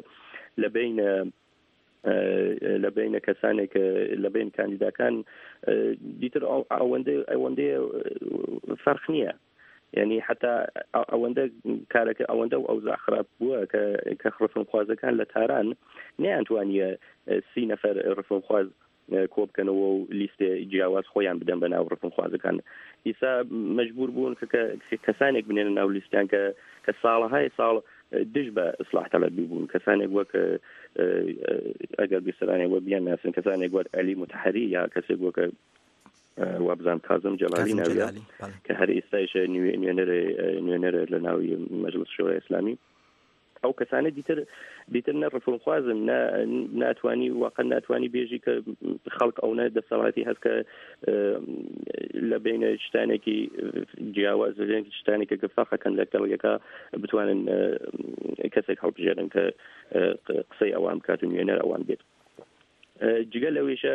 لە بینە کەسانێک لە بین کاندیداکان دیتر ئەوەندەیە فەرق نییە، یعنی حتا ئەوەندە کارەکە ئەوەندە و ئەوزاع خراپ بووە کە ڕفنخوازەکان لە تاران نەیانتوانیە 30 نەفەر ڕفنخواز کۆبکەنەوە و لیستێ جیاواز خۆیان بدەن بە ناو ڕفنخوازەکان. ئیسا مەجبور بوون کە کەسانێک بنێنە ناو لیستیان کە ساڵەهای ساڵ دش بە ئیسلاح تەلەبی بوون، کەسانێک وەک ئەگەر بیسەرانێک وە بیان ناسن کەسانێک وەک عەلی متحەری یا کەسێک وەکە وابزان کازم جەلالی ناویە کە هەر ئێستایش نوێنەرە لە ناوی مەجلس شۆڕای ئیسلامی. ئەو کەسانە دیتر نە ڕفنخوازن ناتوانی واقع ناتوانی بێژی کە خەڵک ئەو نە دەسەڵاتی هەست کە لە بینە شتانێکی جیاواز شتانێکە کە فەقەکەن لە گەڵگەکە بتوانن کەسێک هەڵبژێرن کە قسەی ئەوان بکات و نوێنەر ئەوان بێت. جگە لەوێشە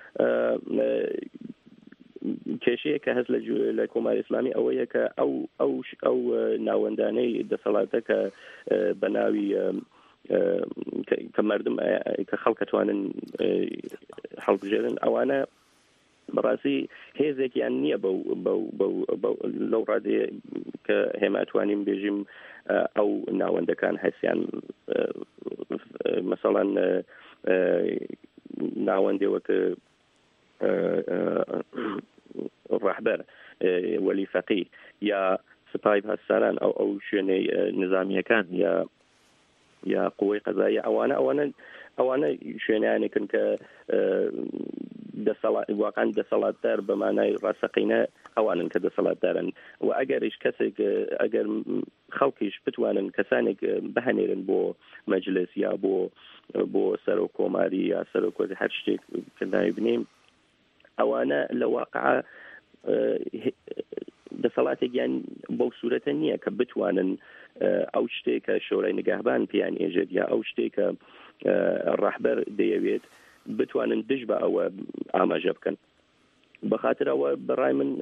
کێشەیە کە هەست لە کۆماری ئیسلامی ئەوەیە کە ئەو ناوەندانەی دەسەڵاتە کە بە ناوی کە مردم کە خەڵک توانن هەڵبژێرن ئەوانە بەڕاستی هێزێکیان نییە لەو ڕادەیە کە هێما توانیم بێژیم ئەو ناوەندەکان هەسیان مەسەڵەن ناوەندێوە کە ڕەحبەر وەلی فەقیه یا سپای پاسداران ئەو شوێنەی نظامیەکان یا قوەی قەزاییە ئەوانە شوێنیانێکن کە واقعا دەسەڵاتدار بە مانای ڕاستەقینە ئەوانن کە دەسەڵاتدارن و ئەگەریش کەسێک ئەگەر خەڵکیش بتوانن کەسانێک بهێنێرن بۆ مەجلس یا بۆ سەرۆ کۆماری یا سەرۆ کۆزی هەر شتێک کە ناوی بنێم ئەوانە لە واقعا دەسەڵاتێکیان بەو سوورەتە نییە کە بتوانن ئەو شتێکە شۆڕای نگهبان پیان ئێژێت یا ئەو شتێکە ڕەحبەر دەیەوێت بتوانن دش بە ئەوە ئاماژە بکەن. بەخاتر ئەوە بەڕای من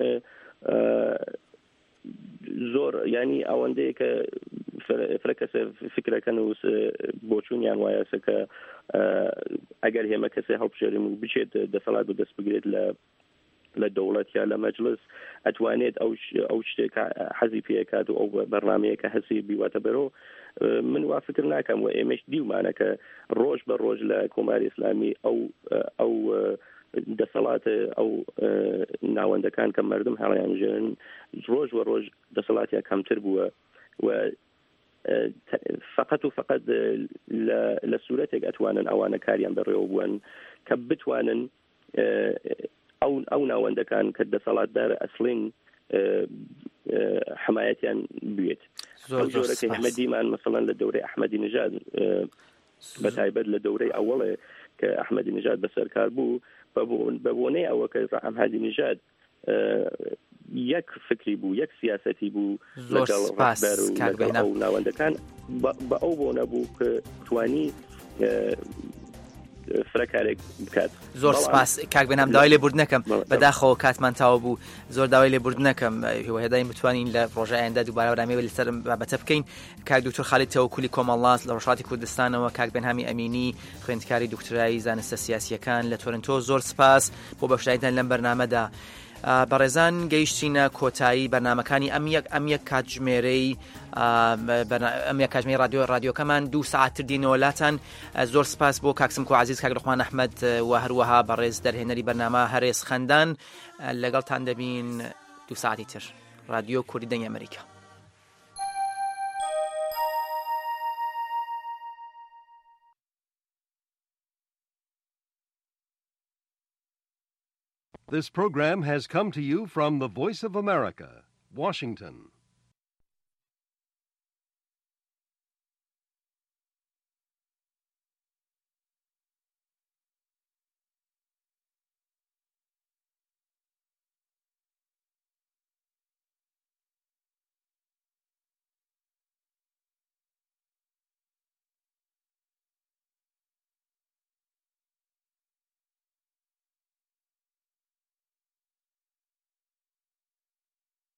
زۆر ینی ئەوەندەیە کە فرەکەسە فکرەکەن و بۆچوونیان وایەسە کە ئەگەر هێمە کەسێ هەڵبژێرم و بچێت دەسەڵات و دەست بگرێت لە دەوڵەت یا لە مەجلس ئەتوانێت ئەو شتێک حەزی پێکات و ئەو بەرنامەیە کە هەسی بیواتە بەرەوە. من وا فکر ناکەم و ئێمەش دیومانە کە ڕۆژ بە ڕۆژ لە کۆماری ئیسلامی ئەو دەسەڵاتە ئەو ناوەندەکان کە مردم هەڵیانژێن ڕۆژ و ڕۆژ دەسەڵاتیان کەمتر بووە و فقط و فقط لە سوورەتێک ئەتوانن ئەوانە کاریان بەڕێوە بوون کە بتوانن ئەو ناوەندەکان کە دەسەڵاتدار ئەسڵین حمایەتیان بێت. زۆرەکە ئەمە دیمان مەسەڵەن لە دەورەی ئەحمەدی نژاد بەتایبەت لە دەورەی ئەوەڵێ کە ئەحمەدی نژاد بەسەرکار بوو بە بۆنەی ئەوە کە ئەحمەدی نژاد یەک فکری بوو یەک سیاسەتی بوو لەگەڵ ڕەحبەر و لەگەڵ ئەو ناوەندەکان بە ئەو بۆنە بوو کە توانی فرەکارێک بکات. زۆر سپاس کاک بێنام داوای لێبوردنەکەم بەداخەوە کاتمان تاوە بوو زۆر داوای لێبوردنەکەم هێداین بتوانین لە ڕۆژایەندا دووبارە بەرنامەی لەسەر بابەتە بکەین. کاک دکتۆر خالید تەوەکولی کۆمەڵاس لە ڕۆژهەڵاتی کوردستانەوە، کاک بێنهامی ئەمینی خوێندکاری دکتۆرایی زانستە سیاسیەکان لە تۆرنتۆ، زۆر سپاس بۆ بەشداریدان لەم بەرنامەدا. بەڕێزان گەیشتینە کۆتایی بەرنامەکانی ئەم یەک کاتژمێرەی رادیۆکەمان 2 ساعتتر دینەوەلاتان. زۆر سپاس بۆ کاکسمکۆ عزیز، کاک ڕوخمان ئەحمەد و هەروەها بەڕێز دەرهێنەری بەرنامە هەرێز خەندان. لەگەڵتان دەبین 2 ساعتی تر. رادیۆ کوردی دەنگی ئەمریکا. This program has come to you from the Voice of America, Washington.